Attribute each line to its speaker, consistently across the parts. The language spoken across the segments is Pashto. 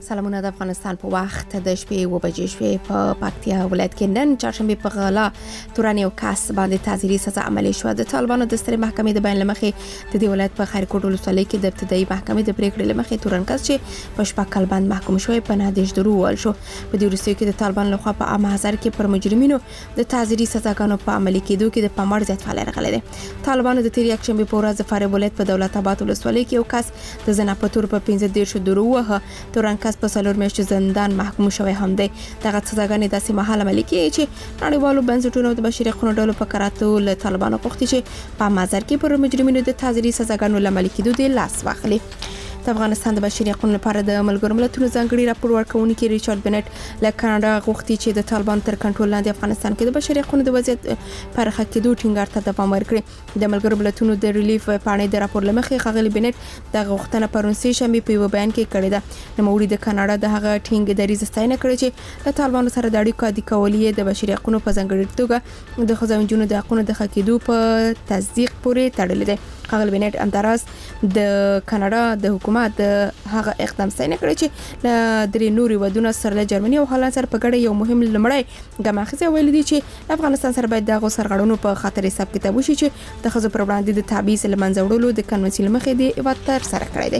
Speaker 1: سلامونه د افغانستان په وخت د شپې 2 بجې شوې په پکتیا ولایت کې نن چهارشنبه په غلا توران یو کس باندې تعزیري سزا عملي شو. د طالبانو د سترې محکمې د بیان لمخې د دې ولایت په خیرکوټ ولسوالۍ کې د ابتدایي محکمې د پریکړې لمخې توران کس چې په شپږ کال باندې محکوم شوی په 9 درو ول شو. په دې وروستیو کې د طالبان لخوا په عام حاضر کې پر مجرمینو د تعزیري سزاګانو په عملي کېدو کې د پاموړ زیات فعال راغلي دي. طالبانو د تیر یکشنبه په ورځ د فاریاب ولایت په دولت آباد ولسوالۍ کې یو کس د زنا په تور په 15 درو وه توران کس په سلور میاشتې زندان محکوم شوی هم دی. دغه سزاګانې داسې مهال عملي کیږي چې نړیوالو بنسټونو د بشري حقوقو ډلو په کراتو له طالبانو غوښتي چې په مازر کې پر مجرمینو د تعزیري سزاګانو عملي کېدو د لاس واخلي. د افغانستان د بشري حقوقو لپاره د ملګرو ملتونو ځانګړي راپور ورکونکي ریچارډ بنټ له کاناډا غوښتي چې د طالبان تر کنټرول لاندې افغانستان کې د بشري حقوقو د وضعیت پرخه کېدو ټینګار ته دوام ورکړي. د ملګرو ملتونو د ریلیف پاڼې د راپور لمخې ښاغلي بنټ د غوښتنه پرونسي شنبه په یو بیان کې کړې ده. نوموړي د کاناډا د هغه ټینګ دریځ ستاینه کړې چې د طالبانو سره د اړیکو عادي کولې د بشري حقوقو په ځانګړي توګه د خزانجونو د حقوقو د خکېدو په تصدیق پورې تړلې ده. ښاغلي بنټ همداراز د کاناډا د حکومت هغه اقدام ستاینه کړی چې له درې نوري ودونو سره له جرمني او هالند سره په ګډه یو مهم لمړی ګاماخذ ویل دي چې افغانستان سره باید دغه سرغړونو په خاطر حساب کتاب وشي چې د خزو پر وړاندې د تعویض لمنځه وړلو د کنوانسیون مخې دی وتر سره کړی دی.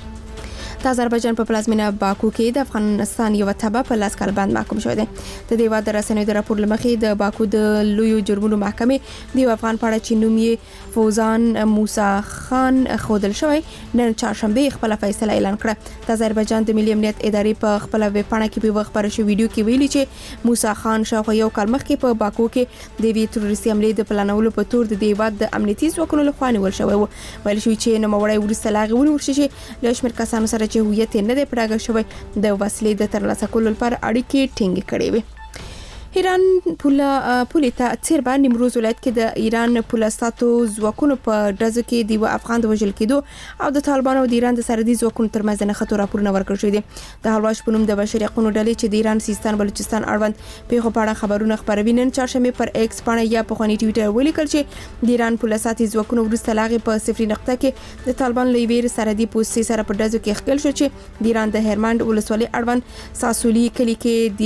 Speaker 1: د آذربایجان په پلازمینه باکو کې د افغانستان یو تبع په لاس کال باندې محکوم شوی دی. د دې واده رسنیو د راپور لمخې د باکو د لویو جرمونو محکمې د افغان پاړه چې نوم یې فوزان موسی خان خودل شوی نن چهارشنبه خپل فیصله اعلان کړه. د آذربایجان د ملي امنیت ادارې په خپل ویب پاڼه کې په وخت پر شو ویډیو کې ویلي چې موسی خان شاوخوا یو کال مخکې په باکو کې د وی تروریستي حملې د پلانولو په تور د دې واده د امنیتي ځواکونو لخوا نیول شوی و. ویل شوی چې نوموړی ورسته لاغي ونورشي چې له شمېر کسانو سره چې هویت نه دی پراګه شوی د وسلې د ترلاسه کولو لپاره اړیکې ټینګ کړې وي. ایران پولی ته تیر باندې نیمروز ولایت کې د ایران پولیساتو ځواکونو په ډزو کې د افغان د وژل کېدو او د طالبانو د ایران د سرحدي ځواکونو ترمنځ نه خطر راپورونه ورکړل شوی دي. د حلواش په نوم د بشري حقوقو ډلې چې د ایران سیستان بلوچستان اړوند پیښو په اړه خبرونه خپروي نن چهارشنبه پر ایکس باندې یا په خونی ټویټر ولیکل چې د ایران پولیساتي ځواکونو ورسته لاغي په صفري نقطه کې د طالبان لوی سرحدي پوستې سره په ډزو کې ښکل شو چې د ایران د هرمند ولسوالۍ اړوند ساسولي کلی کې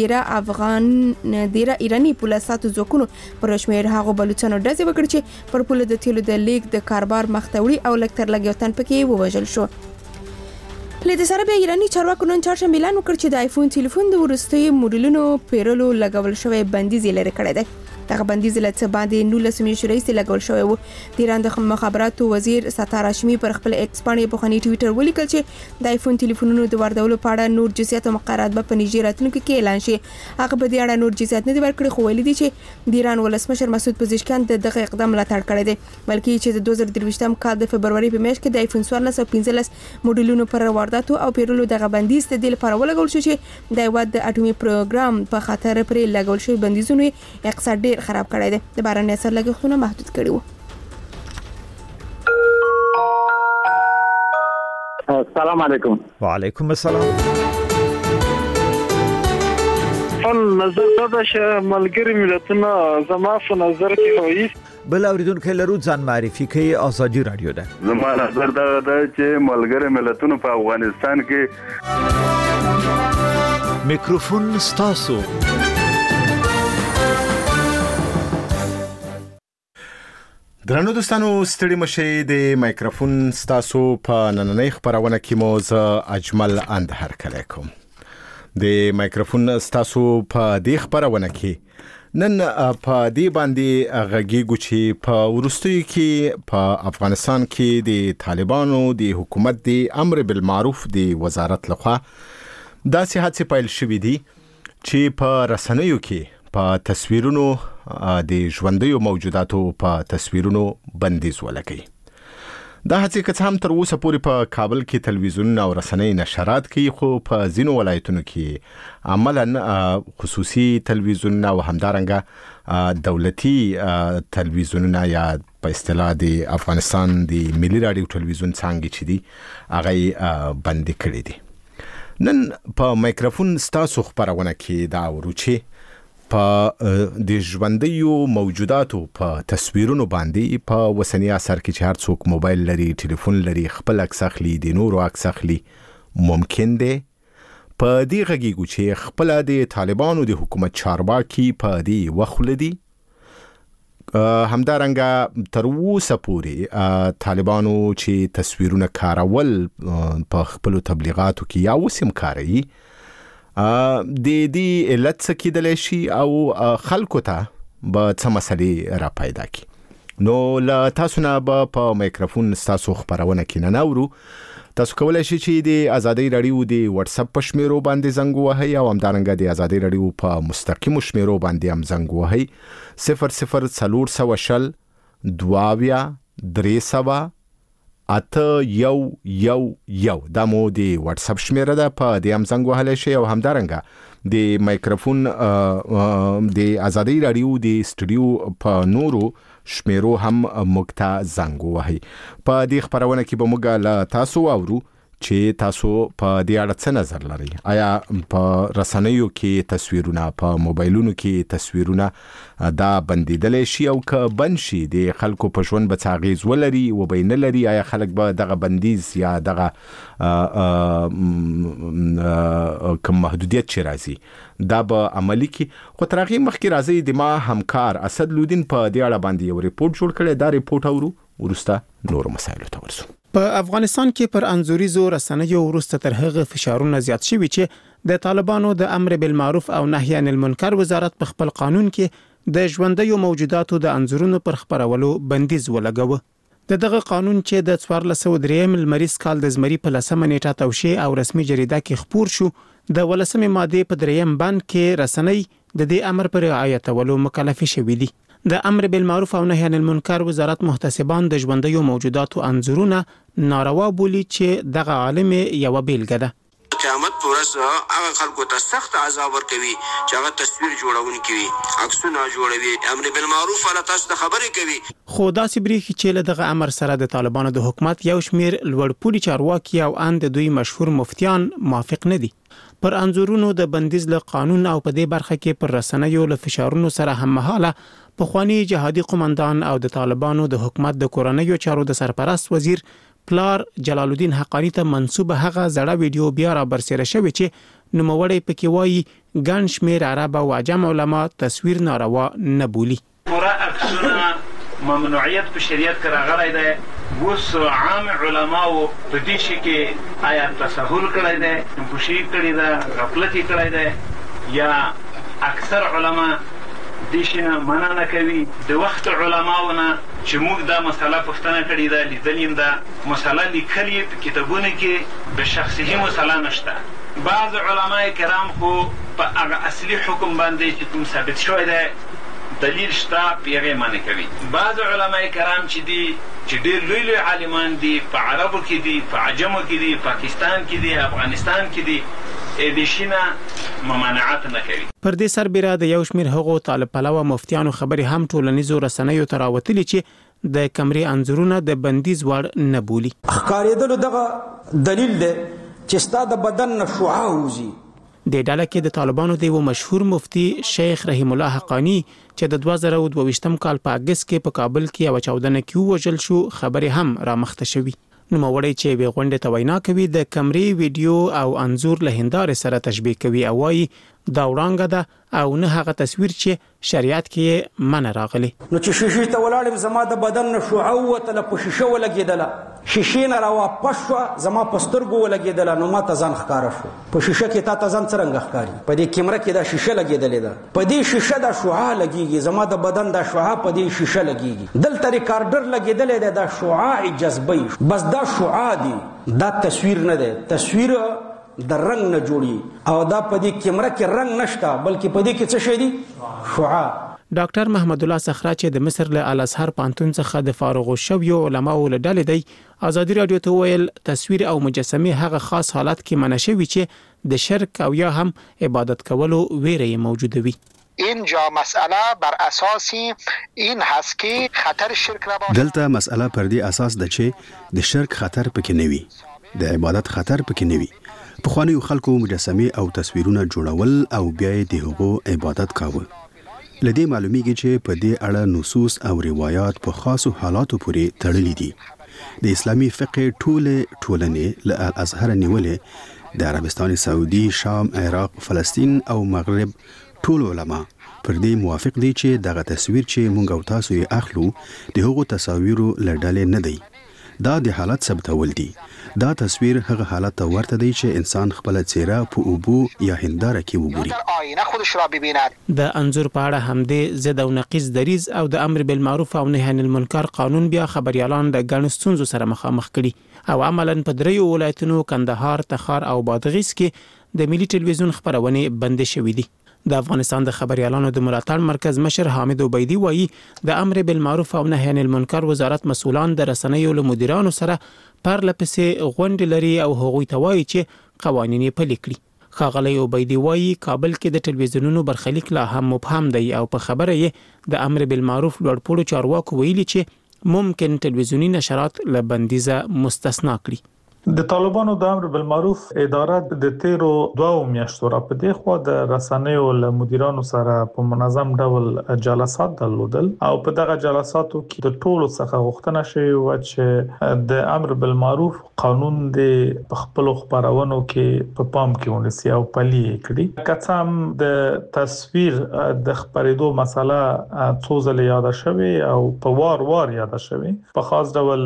Speaker 1: ډیره ایرانی پولیساتو ځواکونو پر شمیر هغه بلوچستان ډزې وکړي چې پر پوله د تیلو د لیک د کاربار مختوري او لکتر لګیوتن پکې ووژل شو. له دې سره به ایرانی چارواکو نن چهارشنبه اعلان وکړ چې د آیفون ټلیفون د ورستي موډلونو پیرلو لګول شوی بندیز لري کړی دی. دغه بندیز له څه باندې 19 میاشتې راځي لګول شوی و. د ایران د مخابراتو وزیر ستار هاشمي پر خپل ایکس باندې په خني ټویټر ولیکل چې د آیفون ټلیفونونو د واردولو په اړه نور جزئیات او مقررات به په نږدې راتلونکو کې اعلان شي. هغه په دې اړه نور جزئیات نه دی ورکړي خو ویلي دي چې د ایران ولسمشر مسعود پزشکیان دغه اقدام ملاتړ کړی دی بلکې چې د 2023م کال د فبرवरी په میاشت کې د آیفون 1415 موډلونو پر وارداتو او پیرلو دغه بندیز د دې لپاره ولګول شو چې د هیواد د اټومي پروګرام په خاطر پرې لګول شوی بندیزونه اقتصاد ډیر خراب کړی دی. د بارنې اثر لګښتونه محدود کړي وو.
Speaker 2: السلام علیکم.
Speaker 3: وعلیکم السلام.
Speaker 4: نظر دا چې ملګری ملتونه زما په نظر کې وایي
Speaker 3: بل اوریدونکو لرو ځان معرفي کوي ازادي رادیو ده.
Speaker 5: زما نظر دا چې ملګری ملتونه په افغانستان کې
Speaker 3: میکروفون ستاسو.
Speaker 6: درنو دوستانو ستړي مشه د مایکروفون ستاسو په نننۍ خبرونه کې مو ز اجمل اندهر کله کوم. د مایکروفون ستاسو په دې خبرونه کې نن په دې باندې غږیږو چې په ورستیو کې په افغانستان کې د طالبانو د حکومت د امر بالمعروف د وزارت لخوا داسې هڅې پیل شوې دي چې په رسنیو کې په تصویرونو د ژوندیو موجوداتو په تصویرونو بندیز ولګي. دا هڅه که هم تر اوسه پورې په کابل کې تلویزیون او رسنۍ نشرات کوي خو په ځینو ولایتونو کې عملاً خصوصي تلویزیون او همدارنګه دولتي تلویزیون یا په اصطلاح د افغانستان د ملي رادیو تلویزیون څنګه چې دي هغه بند کړی دي. نن په مایکروفون ستاسو خبرونه کې دا ورچی په د ژوندیو موجوداتو په تصویرونو باندې په وسنی اثر کې چې هر څوک موبایل لري ټلیفون لري خپل عکس اخلي د نورو عکس اخلي ممکن دی په دې غږیږو چې خپل د طالبانو د حکومت چارواکي په دې وخلدي همدارنګه تر اوسه پورې طالبانو چې تصویرونه کارول په خپل تبلیغاتو کې یا وسم کاروي د دې علت څه کېدلی شي او خلکو ته به څه مسلې را پیدا کی. نو له تاسو نه به په مایکروفون ستاسو خبرونه کې نه نورو. تاسو کولای شئ چې د آزادۍ رادیو د واتس اپ په شمیرو باندې زنګ ووهئ او همدارنګه د آزادۍ رادیو په مستقیمو شمیرو باندې هم زنګ ووهئ 00 22 دا مو د واتس اپ شمیره ده په دې هم زنګ وهلی شئ او همدارنګه د مایکروفون د آزادۍ رادیو د سټوډیو په نورو شمیرو هم مکتا زنګ وهي. په دې خبرونه کې به موږ له تاسو اورو چې تاسو په دې اړه څه نظر لرئ. آیا په رسنیو کې تصویرونه په موبایلونو کې تصویرونه دا بندیدلی شي او که بند شي د خلکو په ژوند به څه اغیز ولري و به نه لري؟ آیا خلک به دغه بندیز یا دغه کوم محدودیت چې راځي دا به عملی کی؟ خو تر هغې مخکې راځي د ما همکار اسد لودین په دې اړه باندې یو ریپورت جوړ کړی. دا ریپورت اورو وروسته نور مسایلو ته ورسو.
Speaker 2: په افغانستان کې پر انزوريزو رسنیو وروسته تر هغه فشارونه زیات شوي چې د طالبانو د امر بالمعروف او نهي عن المنکر وزارت په خپل قانون کې د ژوندیو موجوداتو د انزورونو پر خبرولو بندیز ولګوه. دغه قانون چې د 1403 لمریز کال د زمري په 10 نیټه توشیح او رسمي جریده کې خپور شو، د 18 ماده په 3 بند کې رسنۍ د دې امر پر رعایتولو مکلف شوي دي. د امر بالمعروف او نهي عن المنکر وزارت محتسبان د ژوندیو موجوداتو انزورونه ناروا بولی چې دغه عالم یو بیلګه ده.
Speaker 7: قیامت پر ورځ هغه خلکو ته سخت عذاب ورکوي چې هغه تصویر جوړونکي وي، عکسونه جوړوي، امر بالمعروف ولا تاسو ته خبرې کوي.
Speaker 2: خو داسې بریښي چې له دغه امر سره د طالبانو د حکومت یو شمیر لوړپوړي چارواکي او ان د دوی مشهور مفتیان موافق نه دي. پر انزورونو د بندیز له قانون او په دې برخه کې پر رسنیو له فشارونو سره هم مهاله پخوانی جهادي قومندان او د طالبانو د حکومت د کورنیو چارو د سرپرست وزیر پلار جلال الدین حقانی ته منسوب هغه زړه ویډیو بیا را برسېره شوی چې نوموړی پکې وایي ګڼ شمېر عرب او عجم علما تصویر ناروا نه بولي.
Speaker 8: پوره عکسونه ممنوعیت په شریعت کې راغلی دی. اوس عام علماو په دې شي کې آیا تساهل کړی دی، نفوشي کړې ده، غفلت یې کړی دی، یا اکثر علما دې شي نه منع نه کوي. د وخت علماو نه چې موږ دا مسله پوښتنه کړې ده، لیدلې یې ده مسله لیکلې په کتابونو کې، به شخصي مسله نشته. بعض علما کرام خو په هغه اصلي حکم باندې چې کوم ثابت شوی دی دلیل شته په هغې منع کوي. بعض علما کرام چې دي چې ډېر لوی لوی عالمان دي، په عربو کې دي، په عجمو کې دي، پاکستان کې دي، افغانستان کې دي، د شینه ممانعت نه کوي.
Speaker 2: پر دې سربېره د یو شمیر هغو طالب پلوه مفتیانو خبرې هم ټولنیزو رسنیو ته راوتلي چې د کمرې انځورونه د بندیز وړ نه بولي.
Speaker 9: ښکارېدلو دغه دلیل دی چې ستا د بدن نه شعاع وځي.
Speaker 2: د ډله کې د طالبانو د یو مشهور مفتی شیخ رحیم الله حقانی چې د 2022 کال په اگست کې په کابل کې یو چاودنه کې وژل شو خبرې هم رامخته شوي. نوموړی چې وی غونډه ته وینا کوي د کمرې ویډیو او انزور له هندارې سره تشبیه کوي او وايي دا وړاندې ده او نه هغه تصویر چې شریعت کې منع راغلی.
Speaker 9: نو چې شیشې ته ولاړم زما د بدن نه شعاع وتله، په شیشه ولګېدله، شیشې نه راواپس شوه، زما په سترګو ولګېدله، نو ما ته ځان ښکاره شو. په شیشه کې تا ته ځان څرنګه ښکاري؟ په دې کیمره کې دا شیشه لګېدلې ده، په دې شیشه دا شعاع لګېږي، زما د بدن دا شعاع په دې شیشه لګېږي. دلته ریکارډر لګېدلی دی، دا شعاع جذبوي، بس دا شعاع دی، دا تصویر نه دی. تصویر د رنگ نه جوړي او دا په دې کیمره کې رنگ نشته، بلکې په دې کې څه شی دی؟ شعاع.
Speaker 2: ډاکټر محمد الله صخره چې د مصر له الازهر پانتون څخه د فارغ شویو علماو له ډلې دی ازادي رادیو ته ویل تصویر او مجسمه هغه خاص حالت کې منع شوی چې د شرک او یا هم عبادت کولو ویره موجوده وي.
Speaker 10: اینجا مسئله بر اساس این هست که خطر شرک را باشه.
Speaker 11: دلته مسئله پر دې اساس ده چې د شرک خطر پکې نه وي، د عبادت خطر پکې نه وي. پخوانیو خلکو مجسمه او تصویرونه جوړول او بیا د هغو عبادت کاوه. لدې معلومیږي چې په دې اړه نصوص او روایت په خاصو حالاتو پورې تړلي دي. د اسلامي فقه ټولنې له الازهر نیولې د عربستان سعودي، شام، عراق، فلسطین او مغرب ټول علما پر دې موافق دي چې دغه تصویر چې مونږ او تاسو یې اخلو د هغو تصاویرو لړډلې نه دی. دا د حالت ثبتول دي. دا تصویر هغه حالت ته ورته دی چې انسان خپل څیره په اوبو یا هنداره کې وګوري.
Speaker 10: آینه خودش را ببیند.
Speaker 2: د انظور په اړه همدې ضد او نقیض دریز او د امر بالمعروف او نهی عن المنکر قانون بیا خبريالان د ګڼ ستونزو سره مخامخ کړي او عملاً په دریو ولایتونو کندهار، تخار او بادغیس کې د ملي ټلویزیون خبرونه بند شوې دي. د افغانستان د خبريالانو د ملاتړ مرکز مشر حامد عبیدی وایي د امر بالمعروف او نهی عن المنکر وزارت مسؤلان د رسنیو له مدیرانو سره پرلپسې غونډې لري او هغوی ته وایي چې قوانین یې پلي کړي. ښاغلی عبیدی وایي کابل کې د ټلویزیونونو برخلیک لا هم مبهم دی او په خبره یې د امر بالمعروف لوړپوړو چارواکو ویلي چې ممکن ټلویزیونی نشرات له بندیزه مستثنا کړي.
Speaker 12: د طالبانو د امر بالمعروف اداره د تیرو 2 میاشتو را په دې خوا د رسنیو له مدیرانو سره په منظم ډول جلسات درلودل او په دغه جلساتو کې د ټولو څخه غوښتنه شوې و چې د امر بالمعروف قانون د خپل خبرونو کې په پام کې ونیسي او پلي کړي. کڅم د تصویر د خبرېدو مسله څو ځله یاد شوه او په وار یاد شوه په خاص ډول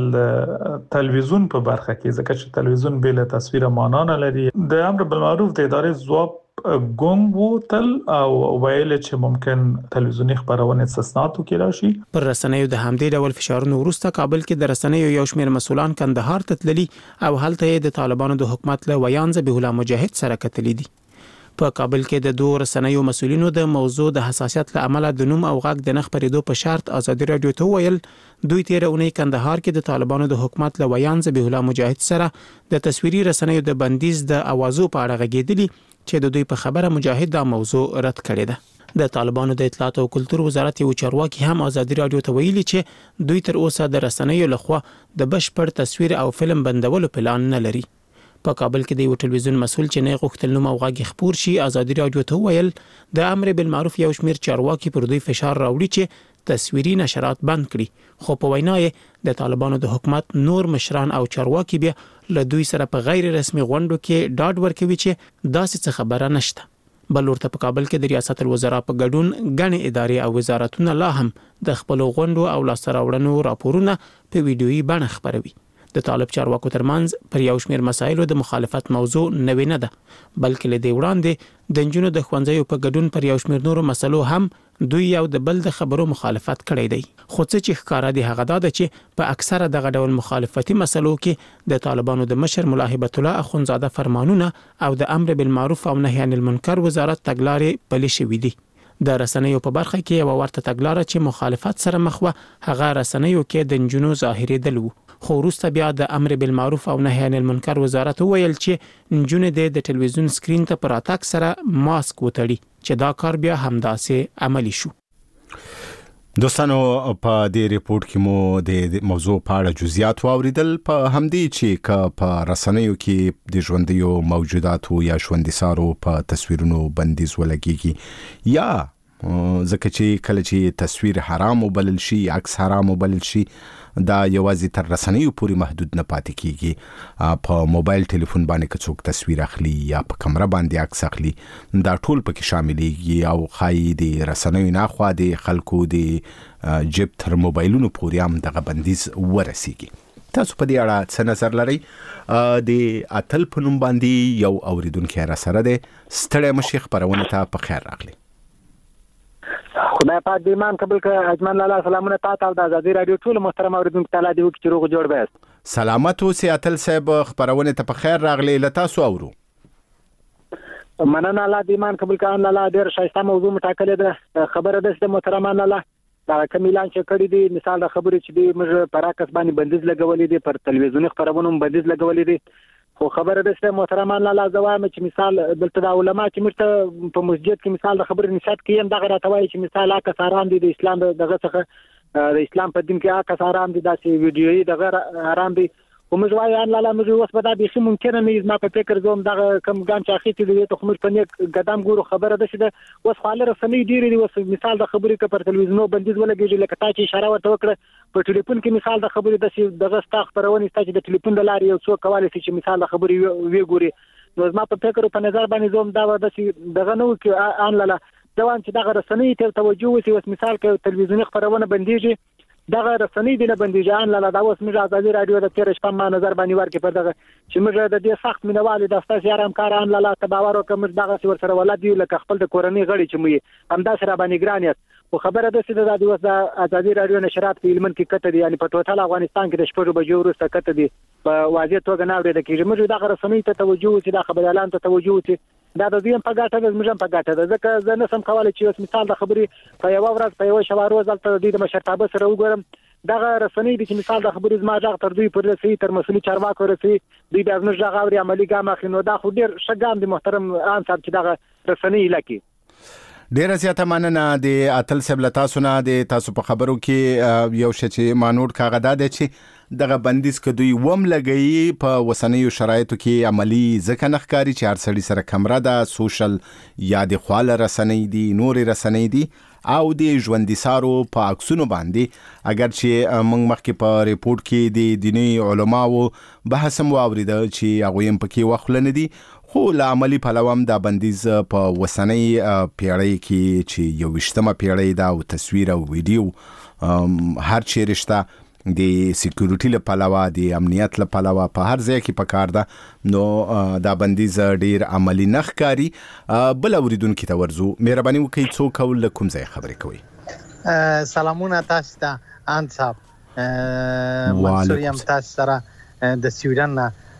Speaker 12: تلویزیون په برخه کې ځکه تلویزیون بل تصویر معنا نه لري. د امر بالمعروف د ادارې ځواب ګونګ وو تل او ویل چې ممکن تلویزیونی خبرونه استثناءات کې راشي.
Speaker 2: پر رسنیو د همدې ډول فشارونو وروسته کابل کې د رسنیو یو شمېر مسؤلان کندهار ته تللي او هلته د طالبانو د حکومت له ویان ذبیح الله مجاهد سره کتلي دي. په کابل کې د دوه رسنیو مسؤلینو د موضوع د حساسیت له امله د نوم او غږ د نه خبرېدو په شرط ازادي رادیو ته ویل دوی تیر اونۍ کندهار کې د طالبانو د حکومت له ویان ذبیح الله مجاهد سره د تصویري رسنیو د بندیز د اوازو په اړه غږېدلي چې د دوی په خبره مجاهد دا موضوع رد کړې ده. د طالبانو د اطلاعات او کلتور وزارت یو چارواکي هم ازادي رادیو ته ویلي چې دوی تر اوسه د رسنیو لخوا د بشپړ تصویر او فلم بندولو پلان نه لري. په کابل کې د یو ټلویزیون مسؤل چې نه غوښتل نوم او غږ خبر شي ازادي رادیو ته ویل د امر بالمعروف یو شمیر چارواکي پر دوی فشار راوړي چې تصویري نشرات بند کړي خو په وینا یې د طالبانو د حکومت نور مشران او چارواکي بیا له دوی سره په غیر رسمي غونډو کې ډاډ ورکوي چې داسې څه خبره نشته. بل ورته په کابل کې د ریاست الوزرا په ګډون غني ادارې او وزارتونه لا هم د خپل غونډو او لاسراوړنو راپورونه په ویډیويي بڼه خبروي. د طالب چارواکو ترمنځ پر یو شمېر مسایلو د مخالفت موضوع نوې نه ده بلکې له دې وړاندې د نجونو د ښوونځیو په ګډون پر یو شمېر نورو مسلو هم دوی یو د بل د خبرو مخالفت کړی دی. خو څه چې ښکارا دی هغه دا ده چې په اکثره دغه ډول مخالفتي مسلو کې د طالبانو د مشر ملا هبت الله اخونزاده فرمانونه او د امر بالمعروف او نهی عن المنکر وزارت تګلارې پلي شوې دي. د رسنیو په برخه کې یو ورته تګلاره چې مخالفت سره مخ و هغه رسنیو کې د نجونو ظاهري دل وو. خو وروسته بیا د امر بالمعروف او نهی عن المنکر وزارت ویل چې نجونې د ټلویزیون سکرین ته پر اتاک سره ماسک وتړي چې دا کار بیا همداسې عملی شو.
Speaker 6: دوستانو په دې ریپورت کې مو د موضوع په اړه جزئیات واوریدل په همدې چې په رسنیو کې د ژوندیو موجوداتو یا ژوندسارو په تصویرونو بندیز ولګیږي یا ځکه چې کله چې تصویر حرام وبلل شي عکس حرام وبلل شي دا یوازې تر رسنیو پورې محدود نه پاتې کیږي. په موبایل ټلیفون باندې که څوک تصویر اخلي یا په کمره باندې عکس اخلي دا ټول پکې شاملېږي او خای د رسنیو نه خوا د خلکو د جیب تر موبایلونو پورې هم دغه بندیز ورسیږي. تاسو په دې اړه څه نظر لرئ؟ د اتل په نوم باندې یو اوریدونکو را سره ده. ستړی مشي خبرونه ته په خیر راغلی.
Speaker 13: خدای پاک دې ایمان قبول کړه. اجمل الله سلامونه تاسو د آزادي رادیو ټول محترم اوریدونکو تعالی دې وکړي چې روغ جوړ بیاست.
Speaker 6: سلامت اوسئ اتل صاحب خبرونه ته په خیر راغلی. له تاسو اورو.
Speaker 13: مننه الله دې ایمان قبول کړه. الله ډېر ښایسته موضوع مټاکلې ده. خبره ده چې محترم الله دا کوم اعلان چې کړی دی مثال د خبرې چې دی موږ پر راکس باندې بندیز لګولې دي پر تلویزیونی خبرونو بندیز لګولې دي. خو خبره ده چې محترم الله زوام چې مثال دلته د علما چې مرته په مسجد کې مثال د خبرې نشات کې هم دغه راټوي چې مثال اکه ساران دي د اسلام دغه څخه د اسلام په دین کې اکه ساران دي داسې ویډیويي دغه حرام دي. خو موږ وایو ان لاله موږ اوس په دا به ممکن نه زما په فکر زوم دغه کم ګان چې اخیتی دي ته موږ په نیک قدم ګورو. خبره ده چې اوس خاله رسنۍ ډیره دي. اوس مثال د خبرې کې پر تلویزیون بندیز ولګیږي لکه تا چې اشاره ورته وکړه په ټلیفون کې مثال د خبرې د دغه ستا خبرونه ستاسو د ټلیفون د لارې یو څو کولای شي چې مثال د خبرې وی ګوري نو زما په فکر په نظر باندې زوم دا د دغه نو کې ان لاله دوان چې دغه رسنۍ ته توجه وسی وس مثال کې تلویزیونی خبرونه بنديږي دغه رسنۍ دی نه بنديږي ان لاله دا اوس موږ ازادي رادیو د تیر شپه ما نظر باندې ورکې پر دغه چې موږ د دې سخت مینوالي د استاد یارم کار ان لاله ته باور وکړم دغه ور سره ولادي لکه خپل د کورنۍ غړي چې مې هم دا سره باندې ګران یاست خو خبره ده چې د اوس د ازادي رادیو نشرات په علمن کې کته دي یعنی په ټوټل افغانستان کې د شپږ بجو وروسته کته دي په واضح توګه نه اورېدل کېږي موږ دغه رسنۍ ته توجه وسی د خبريالان ته توجه وسی دا د دې په ګټه د موږ په ګټه ده ځکه زه نه سم کولای چې اوس مثال د خبرې په یو ورځ په یو شوار روز تل د مشرتابه سره وګورم دغه رسنۍ د مثال د خبرې زما ځاغ تر دوی پر رسي تر مسولي چارواکو رسي دوی د ازمن ځاغ اوري عملی ګام اخینو دا خو ډیر شګام د محترم ان صاحب چې دغه رسنۍ لکه
Speaker 6: ډیر زیاته مننه د اتل سبلتا سونه د تاسو په خبرو کې یو شی چې مانوټ کاغذ ده چې دغه بندیز ک دوی وم لګئی په وسنیو شرایطو کې عملی ځکه نخکاری چې هر سړي سره کمره ده سوشل یا د خواله رسنۍ دي نور رسنۍ دي او د ژوندۍ سارو په عکسونو باندې اگر چې موږ مخکې په ریپورت کې د دیني علماو بحث مو اورید چې هغه هم پکې وخت لنه دي خو له عملی پلوام دا بندیز په وسنۍ پیړۍ کې چې یو وشتمه پیړۍ دا او تصویر او ویډیو هر چی رشتہ د سکیورټي له پلوه د امنیت له پلوه په هر ځای کې پکار ده نو دا بندیز ډیر عملی نخکاری بل اوریدونکو ته ورزو مهرباني وکړئ څوک کوم ځای خبرې کوي
Speaker 14: سلامونه تاسو ته ان صاحب منصور یم تاسو سره د سویډن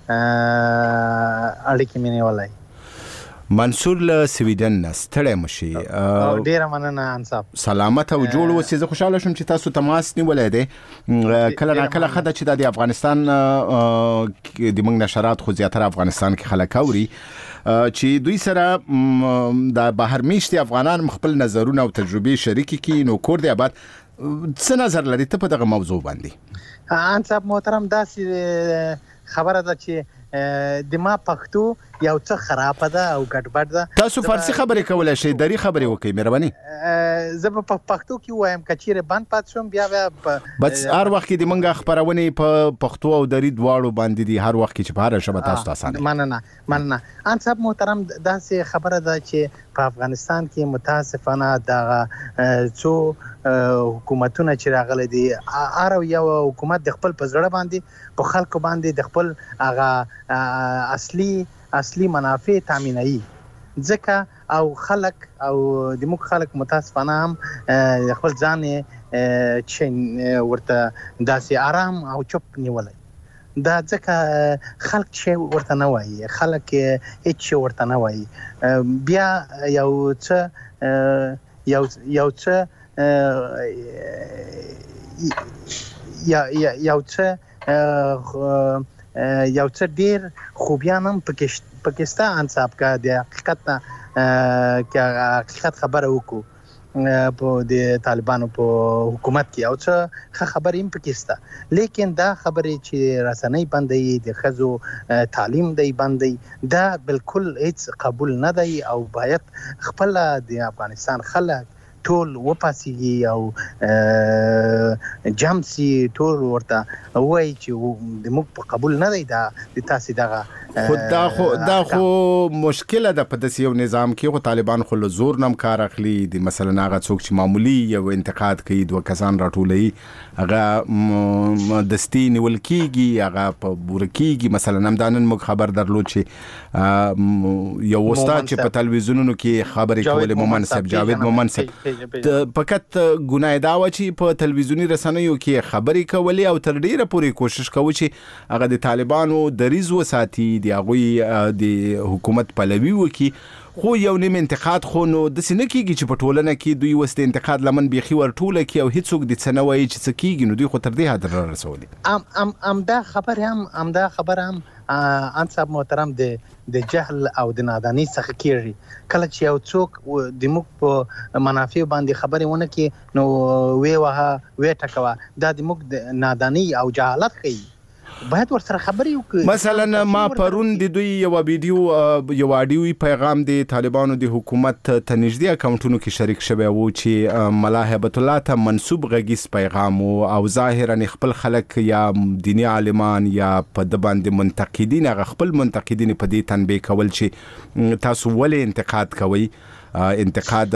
Speaker 14: اړیکې مې نیولای
Speaker 6: منصور له سویډن ستړی مشي
Speaker 14: ډیر مننه ان صاحب
Speaker 6: سلامت او جوړ اوسې زه خوشاله شوم چې تاسو تماس نیولای دی کله نه کله خدای چې د افغانستان د موږ نشرات خو زیاتره افغانستان کې خلک اوري چې دوی سره د بهر میشتي افغانان خپل نظرونه او تجربې شریک کی نو کور دی آباد څه نظر لري ته په دغه موضوع باندې
Speaker 14: ان صاحب محترم داسې خبره ده چې د ما پښتو یو څه خراب ده او ګډوډ ده
Speaker 6: تاسو فارسی خبرې کولای شئ دری خبرې وکړئ مهرباني
Speaker 14: زه په پښتو کې وایم کچېره بند پات شوم بیا
Speaker 6: بس هر وخت کې د منګه خبرونه په پښتو او دری دواړو باندې دي هر وخت کې چې په هر شبکه تاسو آسانه
Speaker 14: مننه ان صاحب محترم داسې خبره ده چې په افغانستان کې متاسفانه د څو حکومتونه چې راغلي دي ار یو حکومت د خپل پزړه باندې په خلکو باندې د خپل هغه اصلي منافع تامینایي ځکه او خلک او د موږ خلک متاسفانه هم خپل ځان چې ورته داسې آرام او چپ نیولای دا ځکه خلک چې ورته نه وایي خلک هیڅ ورته نه وایي بیا یو څه ډیر خوبیان هم پاکستان صاحب کا د حقیقت خبره وکړو په د طالبانو په حکومت کې او څه خبرې هم پکې لیکن دا خبرې چې رسنۍ باندې د خزو تعلیم دی باندې دا بالکل هیڅ قبول نه دی او باید خپل د افغانستان خلک ټول وپاسي او جامسي ټول ورته وای چې د موږ په قبول نه دی دا د تاسو دغه
Speaker 6: دا خو مشکله ده په داسې یو نظام کې خو طالبان خو له زور نم کار اخلي د مثلا هغه څوک چې معمولی یو انتقاد کوي دوه کسان راټولوي هغه دستی نیول کیږي هغه په بور کیږي مثلا نمدانن موږ خبر درلود چې یو استاد چې په تلویزیونونو کې خبرې کولې مومن صاحب جاوید مومن صاحب فقط ګناه دا و چې په تلویزیونی رسنیو کې خبرې کولې او تر ډیره پورې کوشش کوي چې هغه د طالبانو دریز وساتي د هغه د حکومت پلوي وکي خو یو نیم انتقاد خو نو د سینه کېږي چې په ټولنه کې دوی وست انتقاد لمن بيخي ورټوله کې او هیڅوک د څنوي چې څه کېږي نو دوی خو تر دې حد رسولي
Speaker 14: ام دا خبر هم ان صاحب محترم د جهل او د نادانی څخه کېږي کله چې یو څوک د موږ په منافع باندې خبرې ونه کې نو وی ټکوا دا د موږ د نادانی او جهالت کوي باید ورسره خبرې وکړي.
Speaker 6: مثلا ما پرون د دوی یو اډیو پیغام د طالبانو د حکومت ته نږدې اکاونټونو کې شریک شوی و چې ملا هیبت الله ته منسوب غږیز پیغام او ظاهرا خپل خلک یا دینی عالمان یا په د باندې منتقدین هغه خپل منتقدین په دې تنبیه کول چې تاسو ولې انتقاد کوئ. انتقاد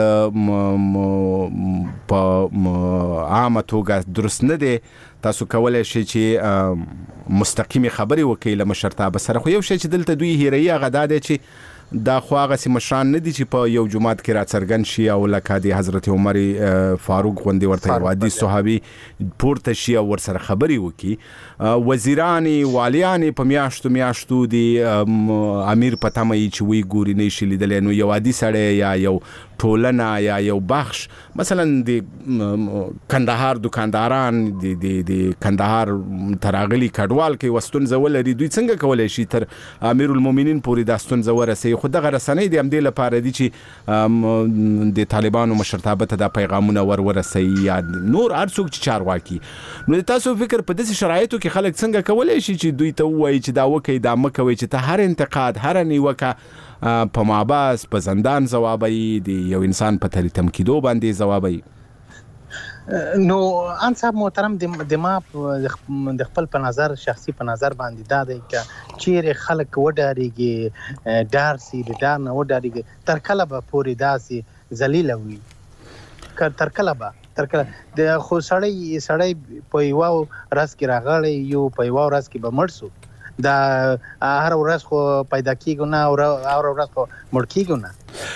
Speaker 6: په عامه توګه درست نه دی. تاسو کولای شئ چې مستقیمي خبرې وکړئ له مشرتابه سره. خو یو شی چې دلته دوی هیروي هغه دا دی چې دا خو هغه سي مشران نه دي چې په یو جماعت کې راڅرګند شي او لکه د حضرت عمر فاروق غوندي ورته یو عادي صحابي پورته شي او ورسره خبرې وکړي. وزیران والیان په میاشتو د امیر په تمه چې وی ګوري نه شي لیدل. نو یو عادي سړی یا یو ټولنه یا یو بخش مثلا د کندهار دکانداران د کندهار تراغلي کډوال کې وستون زول لري دوی څنګه کولای شي تر امیر المؤمنین پورې داستون زور رسي. خو دغه رسنۍ د امدې لپاره دي چې د طالبانو مشرتابه ته د پیغامونه ورسي یا نور ارڅوک چې چارواکي. نو تاسو فکر په داسې شرایطو کې خلک څنګه کولای شي چې دوی ته وایي چې دا وکي دا مکوي چې ته هر انتقاد هر نیوکه په ماباس په زندان جوابي دی یو انسان په تری تمکیدو باندې جوابي.
Speaker 14: نو انصاف محترم د ما د خپل په نظر شخصي په نظر باندې دا دی چې چیرې خلک وډاریږي ډار سي د ډار نه وډاریږي تر کله به پورې داسي ذلیل وي تر کله د خو سړی په یو ورځ کې راغلی یو په یو ورځ کې به مړ سو. دا هر ورځ خو پیدا کیږي نه او هر ورځ خو مړ کیږي نه.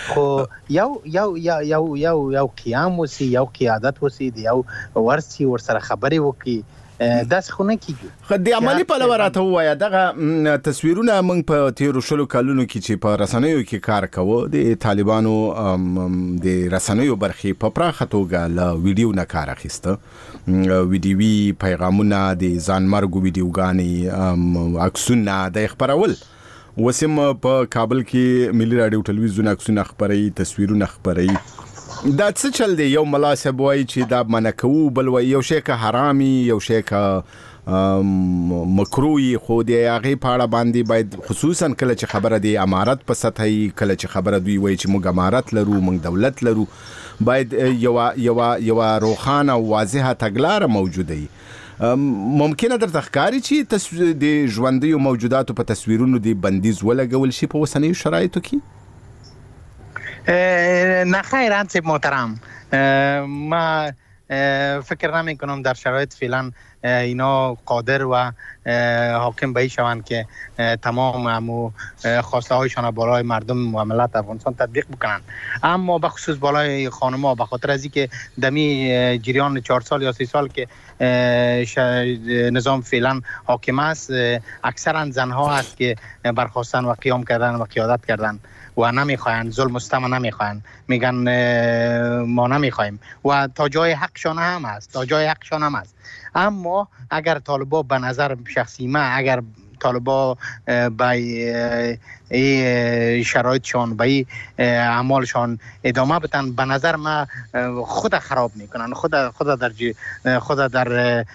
Speaker 14: خو یو قیام وسی یو قیادت وسی دی یو ورسي ورسره خبرې وکړي داس خو نه کیږي.
Speaker 6: د عملی په لور راته وایا دغه تصویرونه موږ په 13 کلونو کې چې په رسنیو کې کار کوو د طالبانو د رسنیو برخې په پراخه توګه له ویډیو نه کار اخیسته. ویډیوي پیغامونه د ځانمرګو ویډیوګانې عکسونه د خبرول وسم په کابل کې ملي رادیو ټلویزیون عکسونه خبري تصویرونه خبري. دا څه چل دی یو مناسب وای چې دا منکو بل وای یو شی که حرامي یو شی که مکروهي خو دی هغه پاړه باندې باید خصوصا کله چې خبره دی امارت په سطحي کله چې خبره دوی وای چې موږ امارت لرو موږ دولت لرو باید یو روخانه او واضحه تګلاره موجوده وي. ممکنه درته ښکاري چې د ژوندیو موجوداتو په تصویرونو دی بندیز ولګول شي په اوسنیو شرایطو کې؟
Speaker 14: نه خیر انصاف محترم ما فکر نمی کنم در شرایط فعلا اینا قادر و حاکم به شوند که تمام همو خواسته هایشان بالای مردم و ملت افغانستان تطبیق بکنن. اما به خصوص بالای خانم‌ها به خاطر از اینکه دمی جریان 4 سال یا 3 سال که نظام فعلا حاکم است اکثرا زنها است که برخواستن و قیام کردن و قیادت کردن و نمیخواین ظلم و ستم نمیخواین میگن ما نمیخوایم و تا جای حقشان هم است. اما اگر طالبا به نظر شخصی من اگر طالبا به شرایطشان به اعمالشان ادامه بدن به نظر من خود خراب میکنن خود در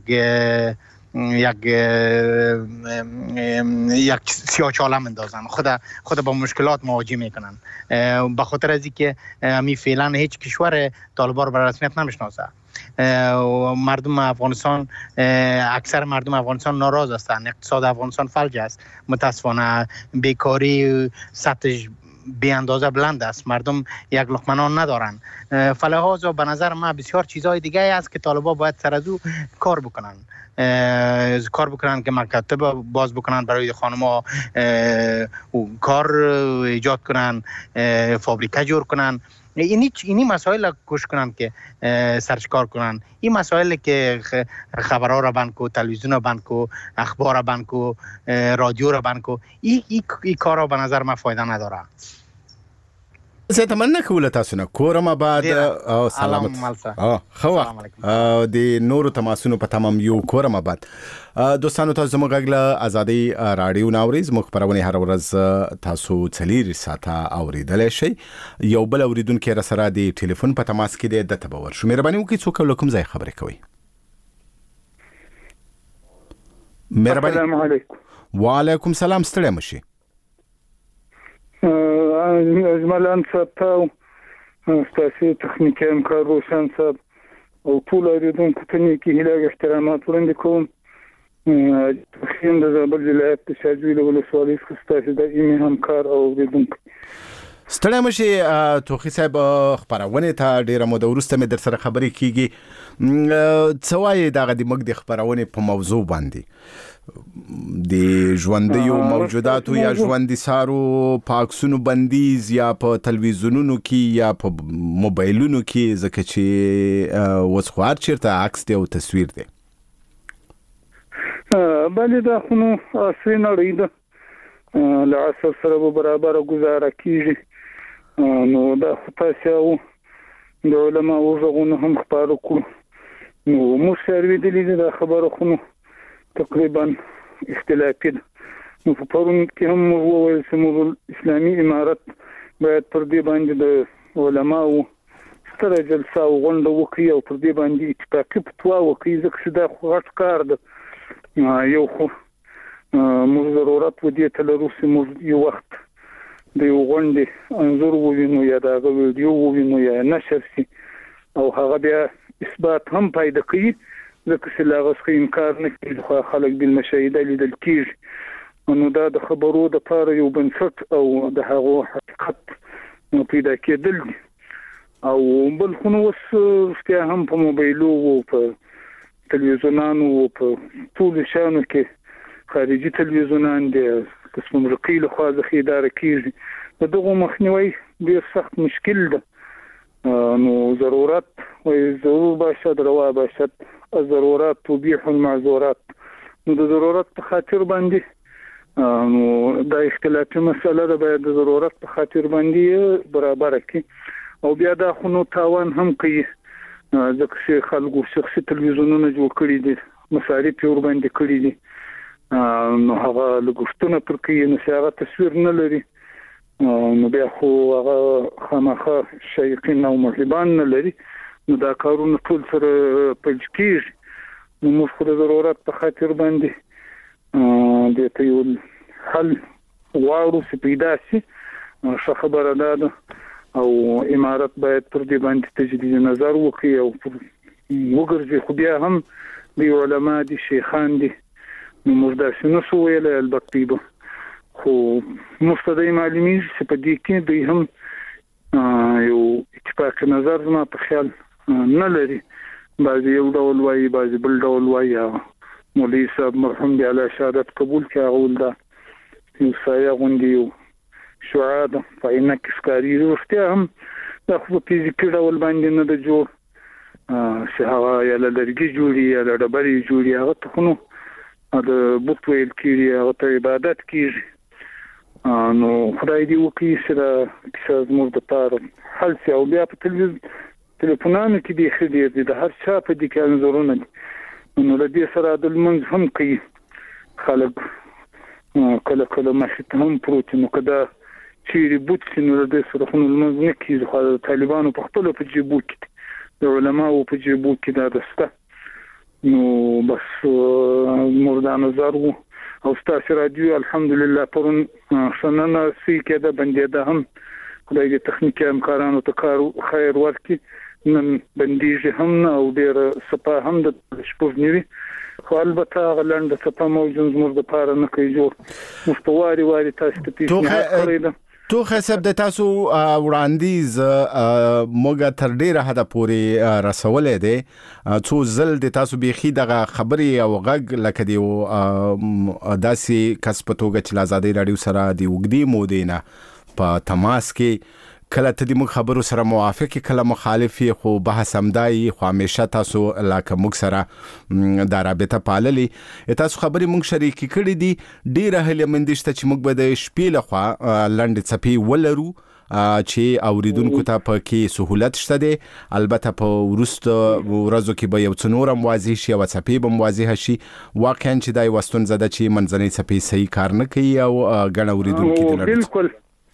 Speaker 14: یک سیاه‌چاله اندازن خود با مشکلات مواجه میکنن به خاطر از اینکه می فعلا هیچ کشور طالبان رو به رسمیت نمیشناسه. مردم افغانستان اکثر مردم افغانستان ناراض هستند. اقتصاد افغانستان فلج است. متاسفانه بیکاری سطحش بی اندازه بلند است. مردم یک لقمه نان ندارن. فلهذا به نظر من بسیار چیزهای دیگه است که طالبان باید سر از او کار بکنن که مکاتب باز بکنن برای خانم‌ها کار ایجاد کنن فابریکه جور کنن. اینی مسائل کوشش کنن که سرش کار کنن. این مسائل که خبرها را بند کو تلویزیون را بند کو اخبار را بند کو رادیو را بند کو این کارا به نظر من فایده نداره.
Speaker 6: زه تمنه کوله تاسو نه کورم آباد او سلامت خو د نورو تماسونو په تمام یو کورم آباد. دوستانو تاسو زموږ غږ له ازادي رادیو ناوریز مخ پرونه هر ورځ تاسو 4 ساعته اوریدل شي. یو بل اوریدونکو را سره د ټلیفون په تماس کې د تبور شو مهرباني وکړئ څوک له کوم ځای خبرې کوي. مهرباني.
Speaker 15: السلام علیکم.
Speaker 6: وعلیکم سلام. ستړي مشي.
Speaker 15: اجمل انصاب تاو ستاسو تخنیکی همکار روشن صاحب او ټول اوریدونکو ته نیکی هیله احترامات وړاندې کوم. خیم د زابل ولایت د شاجوی ولسوالۍ څخه ستاسو د ایمه همکار او اوریدونکو.
Speaker 6: ستړي مشي. توخی صاحب خبرونه ته ډیره موده وروسته مې در سره خبرې کیږي. څه وایي دغه د مګ د خبرونه په موضوع باندې د ژوندیو موجوداتو یا ژوندۍ سارو په عکسونو بندیز یا په تلویزیونونو کې یا په موبایلونو کې ځکه چې وسخوار چیرته عکس دی او تصویر دی.
Speaker 15: بله دا خو نو اصلي نړۍ ده له عصر سره به برابره ګزاره کیږي. نو دا خو تاسو د علماء غوږونه هم خبرو کړو. نو موږ سرویدلې دا خبره خو نو تقریبا اختلافي ده. نو په پرون کې هم وویل چې موږ اسلامي امارت باید پر دې باندې د علماء ستره جلسه او غونډه وکړي او پر دې باندې اتفاقي فتوا وکړي ځکه چې دا خو غټ کار ده. یو خو موږ ضرورت ودې ته لرو چې موږ یو وخت د یو غونډې انځور ووینو یا د هغه ویډیو ووینو یا نشر شي او هغه بیا اثبات هم پیدا کوي ځکه چې لا غوښه انکار نه کوي خو خلک بل مشاهده لیدل کیږي. نو دا د خبرو د پاره یو بنسټ او د هغه حقیقت پیدا کېدل او بل خو نو وسته هم په موبایلو او په تلویزیونانو او په ټول شانو کې خارجي تلویزیونان د قسم رقیل خو ځخې اداره کیږي. دغه مخنیوي ډیر سخت مشکل ده. نو ضرورت و ضرور باشد روا باشد الضرورات تبيح المعذورات. نو د ضرورت په خاطر باندې نو دا اختلافي مسله ده باید د ضرورت په خاطر باندې برابر کړي او بیا دا خو نو تاوان هم کوي ځکه چې خلکو شخصي تلویزیونونه جوړ کړي دي مصارف یې ور باندې کړي دي. نو هغه لګښتونه پر کوي نو هغه تصویر نه لري. نو بیا خو هغه خامخا شایقین او محبان نه لري. نو دا کارونه ټول سره پېژ کیږي. نو موږ خو د ضرورت په خاطر باندې د ته یو حل غواړو چې پیدا شي. ښه خبره ده او امارت باید پر دې باندې تجدید نظر وکړي او وګرځي. خو بیا هم د علماء دي شیخان دي نو موږ دا شنو سویل البته به خو مستدی معلومی چې په دې کې دوی هم یو اتفاق نظر ما په خیال نه لري. بعضی یو ډول وایي بعضی بل ډول وایي. مولوی صاحب مرحوم دی علی شهادت قبول کړه اول دا یو سایه غونډي یو شعاده فینک سکاری ورته هم دا خو په فزیکي ډول باندې نه د جوړ چې هغه یا لرګي جوړي یا د ډبرې جوړي هغه ته خو د بوت ویل کیږي هغه ته عبادت کیږي. نو خدای دې وکړي چې دا کیسه زموږ د پاره حل شي او بیا په تلیفونانو کې دې خدي د هر چا په دې کې انځورونه نو د دې سره د منځ هم کوي خلک کله کله مخته هم پروت نو کدا چیرې بوت نو د دې سره خو منځ نه کیږي. خو طالبانو په خپل په جيبو کې د علماو په جيبو کې دا دسته. نو بس مردا نظر او ستاسو رادیو الحمدلله پرون سننه سې کېده بندې ده هم خدای دې تخنیکی همکارانو ته کار خیر ورکړي. نن بندیږي هم او ډېر صفه هم د شپږ نیوي خو البته غلند صفه موجود زموږ د پاره نه کوي جوړ مستواري واري تاسو ته پیښه
Speaker 6: تو حساب د تاسو وړاندیز موږ تر ډیره حد پورې رسولې دي. څو ځل د تاسو بيخي دغه خبري او غږ لکه دی داسي کس په توګه چې آزادي رادیو سره دی وګدي مودینه په تماس کې کله ته د موږ خبرو سره موافق کله مخالفي خو بحث همدای خو همیشه تاسو لکه موږ سره دا رابطه پاللې. تاسو خبرې موږ شریکې کړې دي. ډیره هله مندشته چې موږ به د شپې لخوا لنډ چپی ولرو چې اوریدونکو ته په کې سہولت شته دي. البته په ورست ورځو کې به یو څنورم واضح شي او چپی به واضح شي. واقعا چې دای وستون زده چې منځنۍ چپی صحیح کار نه کوي او غن اوریدونکو دي.
Speaker 15: بالکل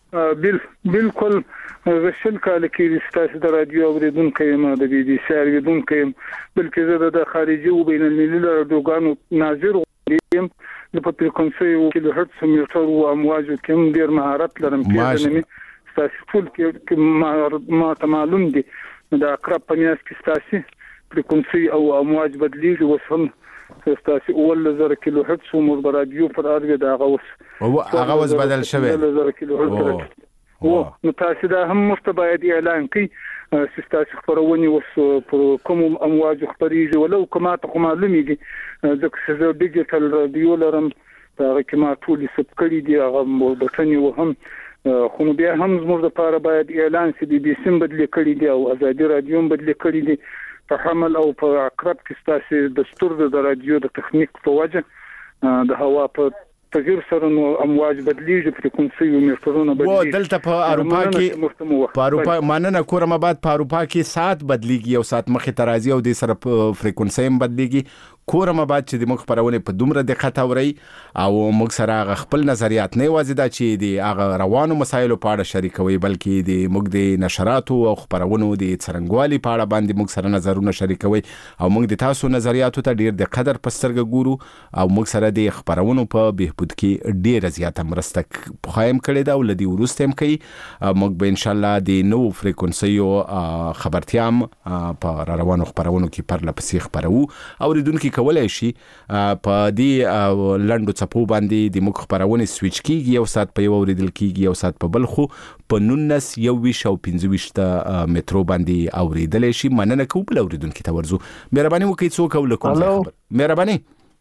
Speaker 15: بالکل غشل کال کې ستاسو د رادیو اوریدونکو یم د بي بي سي اوریدونکو یم بلکې زه د خارجي او بین المللي اردوګانو ناظر کې د فریکونسي او کیلو هرتز میټر او امواج کې ډیر مهارت لرم پیژنم تاسو ټول کې ما معلوم دي د اقرب په میاس کې تاسو فریکونسي او امواج بدلیږي وسم تاسو اول 1000 کیلو هرتز او رادیو پر ارګه دا
Speaker 6: غوس بدل شوی
Speaker 15: 1000 کیلو هرتز نو تاسو دا هم مستباید اعلان کړئ چې تاسو خبرونه وس پر کوم امواج خبريږي ولو کومه ته معلومیږي ځکه چې ډیجیټل رادیو لرم دا کومه ټولې سبکړې دي هغه بټنی وهم خو بیا هم زموږ لپاره باید اعلان چې د بي سیم بدلی کړی دی او ازادي رادیو بدلی کړی دی په حمل او په اقرب کې تاسو دستور د رادیو د تخنیک په وجه د هوا په تغیر سره نو امواج بدلیږي فریکونسي او میټرونه بدلیږي
Speaker 6: و دلته په اروپا کې په اروپا ماننه کورم بعد په اروپا کې ساعت بدلیږي او ساعت مخه ترازی او د سره فریکونسي هم بدلیږي کورم بعد چې د مخ پرونه په دومره دقت اوري او موږ سره خپل نظریات نه وازي دا چې د هغه روانو مسایلو په اړه شریکوي بلکې د موږ د نشراتو او خبرونو د څرنګوالي په اړه باندې موږ سره نظرونه شریکوي او موږ د تاسو نظریاتو ته ډیر د قدر پسترګ ګورو او موږ سره د خبرونو په بهبود کې ډیر زیاته مرسته پخایم کړي دا ولدي ورستم کوي موږ به ان شاء الله د نو فریکونسي او خبرتيام په روانو خبرونو کې پر لپسې خبرو او ردونکو کولای شي په دې لندو چپو باندې د مخ خبرونه سويچ کیږي یو سات په یو اوریدل کیږي یو سات په بل خو په 19 یو ویش او 15 مترو باندې اوریدل شي مننه کوم بل اوریدونکو ته ورزو مهرباني وکړئ څوک ولکم مهرباني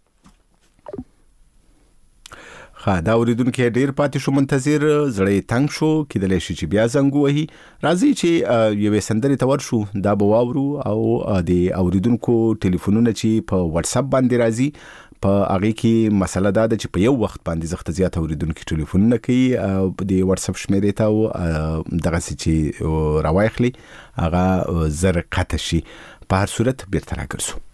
Speaker 6: دا اوریدونکو ډیر پاتې شو منتظر زړې تنگ شو کېدل شي چې بیا زنګ وهي راځي چې یو سندري تور شو دا بواورو او د اوریدونکو ټلیفونونه چې په واتس اپ باندې راځي په هغه کې مسله دا ده چې په یو وخت باندې زخت زیات اوریدونکو ټلیفونونه کوي د واتس اپ شمیرې ته دغه چې راوایخلي هغه زر قطه شي په هر صورت بیرته راګرځو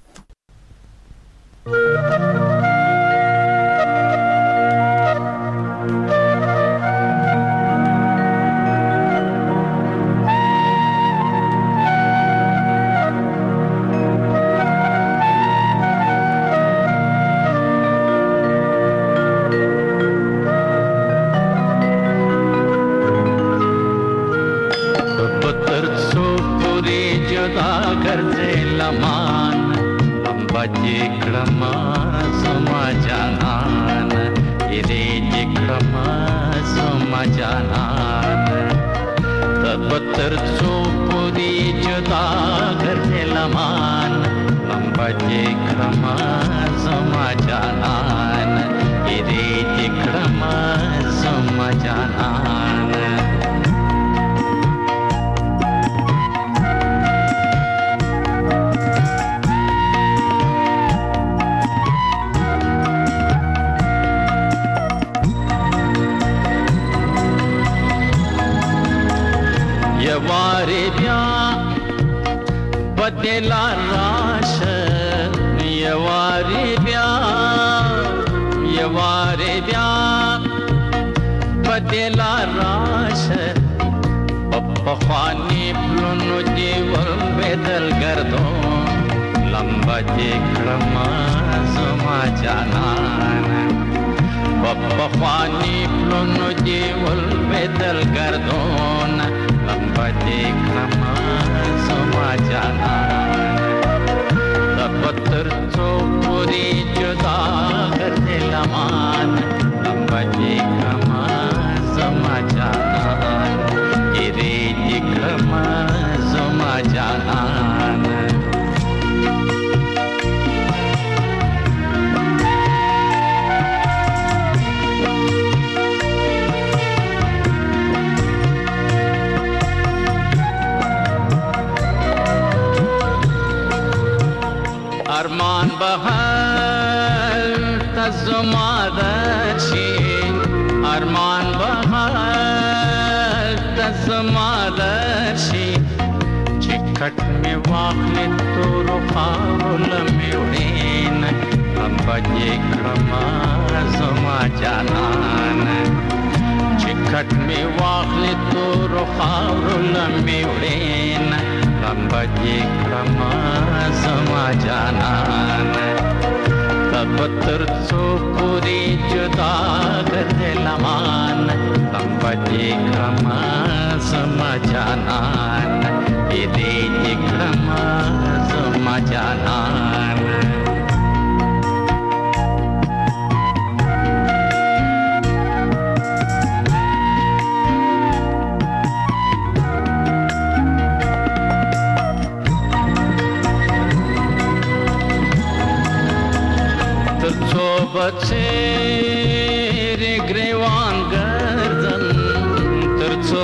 Speaker 16: ارمان بهر تزمادشي ارمان بهر تزمادشي چکټ می واخلې تور خاول می وړین هم بجې کرما زما جانان چکټ می واخلې تور خاول می وړین هم بجې کرما زما جانان رب تر څو پوری جدا کړه لمان تم پدې کرما سما جانان دې کرما سما جانان بچیر گریوان گردن ترڅو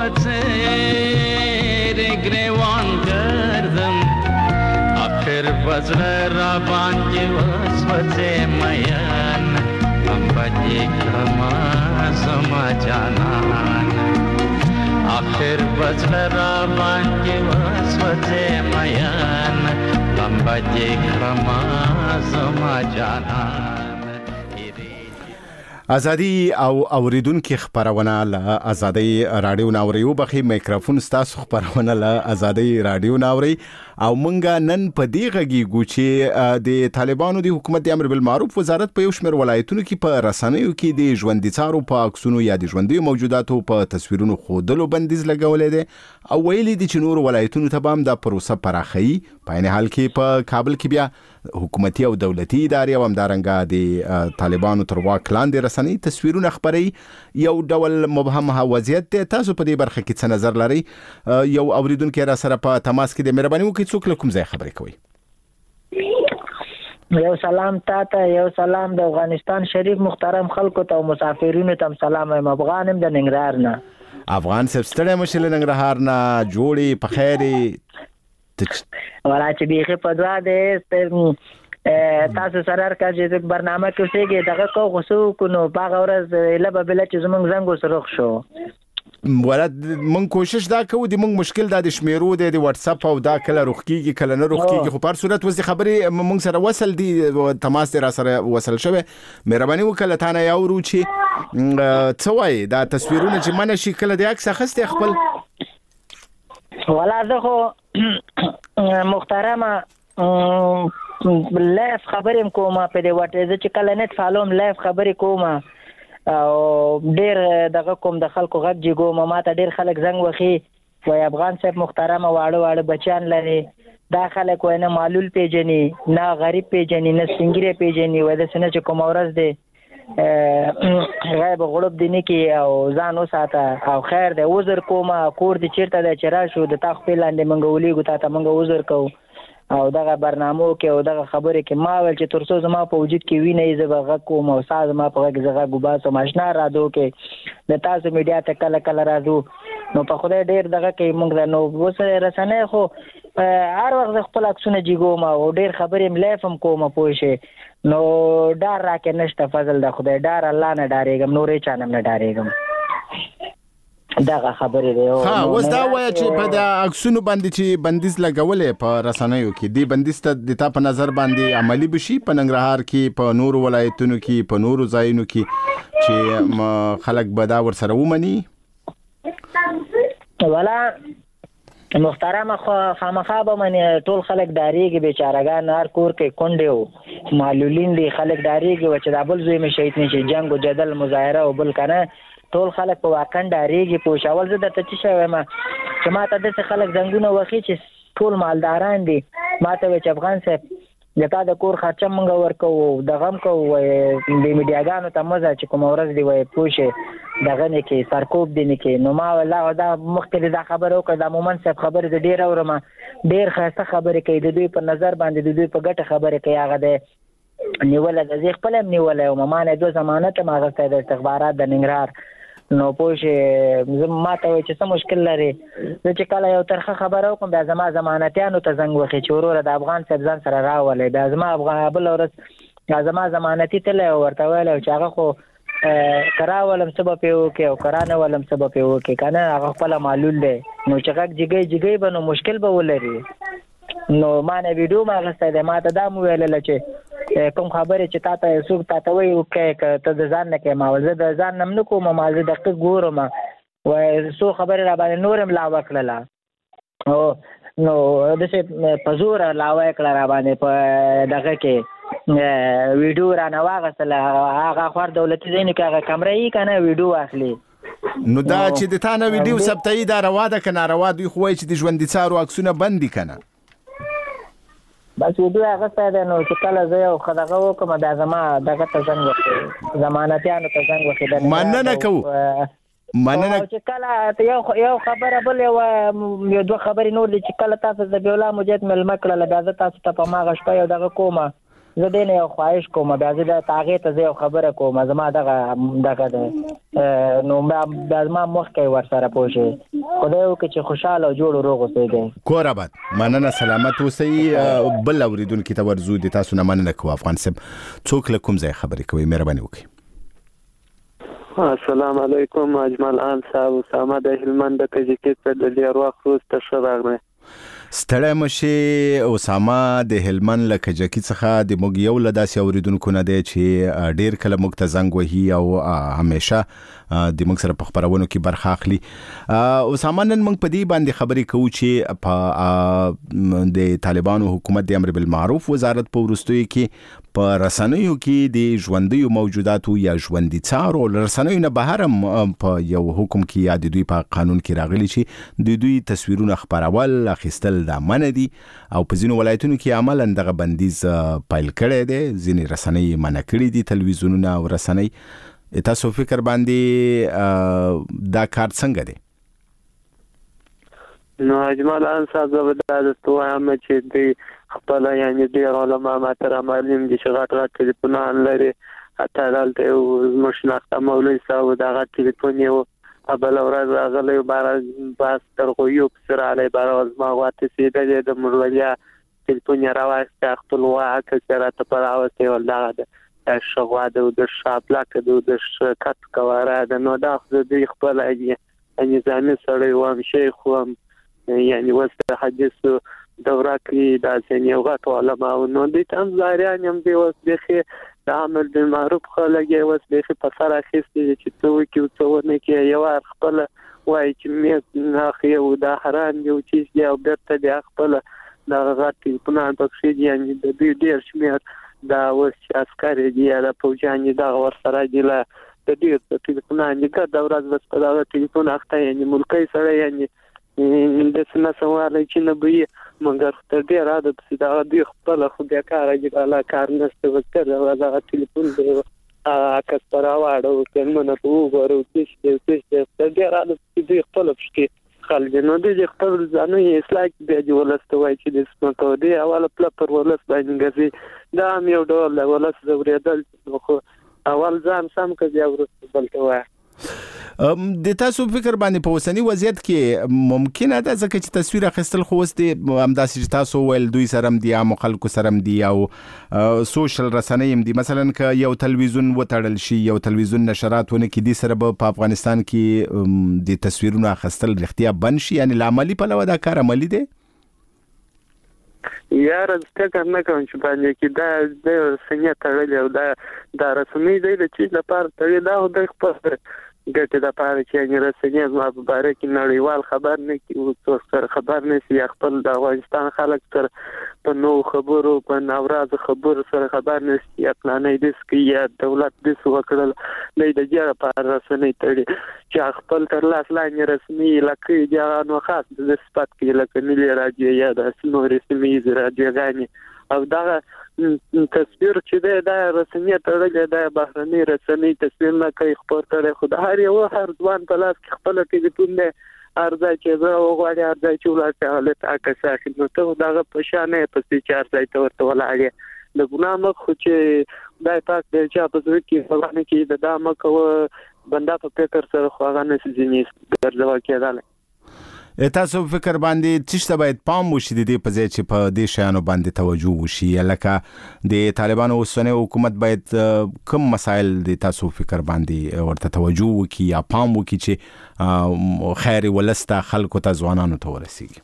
Speaker 16: بچیر گریوان گردن اخر بزر را باندې وسوځه میان هم پدې کرما سما جانان اخر بزر را باندې وسوځه میان هم پدې کرما سما جانان
Speaker 6: ازادي او اوریدونکو خبرونه له ازادي رادیو ناوریو بخي میکروفون ستاسو خبرونه له ازادي رادیو ناوري او مونږه نن په دې غږیږو چې د طالبانو د حکومت د امر بالمعروف وزارت په یو شمېر ولایتونو کې په رسنیو کې د ژوندۍ څارو په عکسونو یا د ژوندۍ موجوداتو په تصویرونو خودلو بندیز لګولې ده او ویلي دي چې نور ولایتونو ته هم دا پروسه پراخي په عین حال کې په کابل کې بیا حکومتي او دولتي ادارې او همدارنګه د طالبانو تر واک لاندې رسنۍ تصویرونه خبري یو ډول مبهم وضعیت ده. تاسو په دې برخه کې څه نظر لرئ؟ یو اوریدونکو را سره په تماس کې د مهرباني وکړئ څوک له کوم ځای خبرې کوي؟
Speaker 17: یو سلام تاته، یو سلام د افغانستان شریف محترم خلکو ته او مسافرینو ته سلام. افغانم د ننګرهار نه.
Speaker 6: افغان صاحب ستړی مشه له ننګرهار نه، جوړې په خیر
Speaker 17: ولا چې بیخي په دعا ده تاسو سره راکړئ برنامه کې اوسېږي دغه کو غوسو کو نو باغ ورځ لبه بل چې زمونږ زنګ وسرخ شو.
Speaker 6: ولادت من کوشش دا کوو د موږ مشکل د شمیرو د واتس اپ او دا کله روخکیږي کله نه روخکیږي خو په صورت وځي خبرې موږ سره وصل دي تماس را سره وصل شوه. مهرباني وکړه تا نه یو چې څه وایي دا تصویرونه چې منه شي کله د عکس اخستې خپل
Speaker 17: ولا زه خو محترمه لایف خبرې کوم په دې وټه چې کله نت فالوم لایف خبرې کوم او ډیر دغه کوم د خلکو غږ جګو ما ته ډیر خلک زنګ وخی وای افغان صاحب محترمه واړه بچان لري دا خلک وای نه معلول پیجنی نه غریب پیجنی نه سنگری پیجنی وای د سنه چې کوم ورځ دی غیب غړب دینه کې او ځان وساته او خیر دی وزر کوم کور دي چیرته د چر شو د تاخ په لاندې منګولې ګو ته منګ وزر کو او دغه برنامو کې او دغه خبرې کې ما ول چې ترڅو زما په وجود کې وینې زبغه کوم او ساز ما په غږ زغه ګوبا سم آشنا رادو کې د تاسو میډیا ته کله کله راځو نو په خدای ډیر دغه کې موږ نو وسه رسنه خو هر وخت خپل عکسونه جګو ما او ډیر خبرې ملافم کوم پوښې نو ډار راکې نشته فضل د خدای ډار الله نه ډارېږم نورې چانم نه ډارېږم دغه خبرې دی.
Speaker 6: ها اوس دا وایي چې په د عکسونو باندې چې بندیز لګولې په رسنیو کې دی بندیز ته د تا په نظر باندې عملی بشي په ننګرهار کې په نورو ولایتونو کې په نورو ځایونو کې چې خلک به دا ورسره ومني؟
Speaker 17: ولا محترمه خامخا به من ټول خلک داریږي بیچارهګان هر کور کې کونډیو معلولین دي خلک داریږي چې د بل زوی مې شهید نشي جنگ او جدل مظاهره او بل کنه ټول خلک په واقع داریږي پوښاول زه د ته شوم چې ما ته د خلک زنګونه وخی چې ټول مالداران دي ما ته چې افغان صاحب دغه د کور خرچه مونږ ورکو دغه کو د میډیاګانو ته مزه چې کوم ورځ دی وای پوښه دغه نه کې سرکوب دی نه کې نو ما والله دا مخکې دا خبره وکړه د مومن صاحب خبره د ډیر اورم ډیر خاصه خبره کوي د دوی په نظر باندې د دوی په ګټه خبره کوي هغه د نیول د ځخ په لم نیول او ما نه د ضمانت ما غوښته د استخبارات د ننګرهار نو پوښه ما ته چې څه مشکل لري چې کله یو ترخه خبره وکم بیا زما ضمانتيانو ته زنګ وخی چې وروره د افغان صاحب ځان سره راولې بیا زما افغان بل ورځ زما ضمانتي تل ورته ویل چې هغه خو کراولم سبب یو کې او کرانه ولم سبب یو کې کنه هغه خپل معلول دی نو چې غږ جګي بنو مشکل به ولري نو ما نه ویډیو ما غسته ده ما ته دا مو ویل چې کوم خبره چې تاسو سوق تاسو وایو کې ته د ځان نه کې ما ول زه د ځان نم نه کوم ما زه دقیق ګورم و سو خبره را باندې نورم لا وکړه او نو د څه پزور لاوي کړه را باندې په دغه کې ویډیو را نه واغسل هغه خور دولتي دین کې هغه کمره یې کنه ویډیو اخلي
Speaker 6: نو دا چې د تانه ویډیو ثبتای دا روا ده کنه روا دوی خو چې د ژوند څارو عکسونه بندي کنه
Speaker 17: بس ویډیو هغه ستاسو نو چې کله زه یو خدغه وکم دا زما دغه ته څنګه وکړي ضمانتيانو ته څنګه وکړي
Speaker 6: مننه کوو مننه
Speaker 17: چې کله یو خبره بل یو دوه خبرې نور دي چې کله تاسو د بیولا مجید ملما کړل بیا تاسو ته په ماغه شپه یو دغه کومه زه دې نه یو خواهش کوم بیا زه د تاغه ته یو خبره کوم زما دغه نو ما مخکې ورسره پوښي خدای وکړي چې خوشاله او جوړ روغ اوسئ
Speaker 6: کور آباد مننه سلامت اوسئ بل اوریدونکو ته ورزو د تاسو نه مننه کوم افغان صاحب څوک له کوم ځای خبرې کوي مهرباني وکړئ
Speaker 18: السلام علیکم اجمل آن صاحب اسامه د هلمند د کجکیت په د ډیر وخت وروسته ښه راغلی
Speaker 6: ستړی مشه اسامه د هلمند له کجکي څخه د موږ یو له داسې اوریدونکو نه دی چې ډیر کله موږ ته زنګ وهي او همیشه د موږ سره په خبرونو کې برخه اخلي اسامه نن موږ په دې باندې خبرې کوو چې په د طالبانو حکومت د امر بالمعروف وزارت په ورستوي کې په رسنیو کې د ژوندۍ موجوداتو یا ژوندۍ څارو رسنیو نه بهر په یو حکم کې یا د دوی په قانون کې راغلي چې د دوی تصویرونه خبرول اخیستل د منع دي او په ځینو ولایتونو کې عملاً دغه بندیز پایل کړی دی ځینې رسنۍ منع کړي دي تلویزیونونه او رسنۍ تاسو فکر باندې دا کار څنګه دی
Speaker 18: نو اجمل ان صاحب دا د وایم چې د خپل یعنی ډیر علما ماتره معلم دي چې غټ ټلیفونان لري حتی دلته مشناخته مولوی صاحب دا ټلیفون یو ابل ورځ راغلی باز ترغویو سره علی باز ما واته سیده د مرولیا ټلیفون راواسته خپل واکه سره ته پراوسته ولدا شغواده د شابلاک د شکت کواره د نو دا د خپل نظامي سره و شیخ و یعنی وسته حدیث دوره کې دا څنګه غټ علماء نو د تم زاریان هم دی وسه د عمل بالمعروف خلګي وسه په سره اخیستي چې څو کې څو نه کې یو خپل وای چې مې نه یو د حرام یو چې یو برته د خپل د غټ پلان پکې یعنی د دې ډیر شمیر دا وس عسکر دی د پوجاني دا ور سره دی له د دې ټلیفون نه کا دا ورځ بس په دا ټلیفون اخته یعنی ملکي سره یعنی د سنا سوال چې نه بي مګر تر دې را د سیدا دی خپل خو بیا کار یې کار نشته وکړه دا ټلیفون دی کس پر واړو څنګه په وګورو چې تر دې را د دې خپل فشکې خلک نو دې خپل ځانو یې اصلاح به دی ولسته وای چې د سمکو دی اوله پل پر ولس باندې غزي دا یو ډول ولس زوریدل خو اول ځان سم کړي او ورته بلته وای
Speaker 6: د تاسو فکر باندې په وسنی وضعیت کې ممکنه ده ځکه چې تصویر اخیستل خو واست همداسې چې تاسو ول دوی سره دي یا خلکو سره دي او سوشل رسنۍ هم دي مثلا ک یو تلویزیون وټړل شي یو تلویزیون نشرات ونه کې دي سره په افغانستان کې د تصویرونو اخیستل رښتیا بن شي یعنی عملی په لور دا کار عملی دی
Speaker 18: یار څنګه نه کوم چې باندې کې دا د سنیا تړل او دا رسمي دی چې لپاره تړل دا د خپل ګټه د پاره چې رسنۍ زما په باره کې نړیوال خبر نه کی او څو خبر نه سی خپل د افغانستان خلک تر په نو خبرو په نوراز خبر سره خبر نه سی پلانې د سکیا دولت د سو کړل نه د جره په رسنۍ تړي چې خپل تر لاس لاندې رسمي لکه جانو خاص د سپات کې لکه ملي رادیو یا د سنو رسمي رادیوګانی او دا تصویر چې دا رسنۍ تړلې دا بهرني رسنۍ تصویر نه کوي خبر کړي خو هر یو هر ځوان په لاس کې خپل ټلیفون نه ارزه چې زه وغواړم ارزه چې ولته حالت اکه خدمت دا په شانه په چې ارزه ته ورته ولاړې د ګناه خو چې دا پاک د چا په ځای کې فلانه کې د دامه کو بندا په فکر سره خو هغه نه سيزني ګرځوا کېدل
Speaker 6: تاسو فکر باندې چې باید پام وشي د دې په ځای چې په دې شیانو باندې توجه وشي لکه د طالبانو اوسنی حکومت باید کوم مسایل د تاسو فکر باندې ورته توجه وکړي یا پام وکړي چې خیر ولسته خلکو ته ځوانانو ته ورسیږي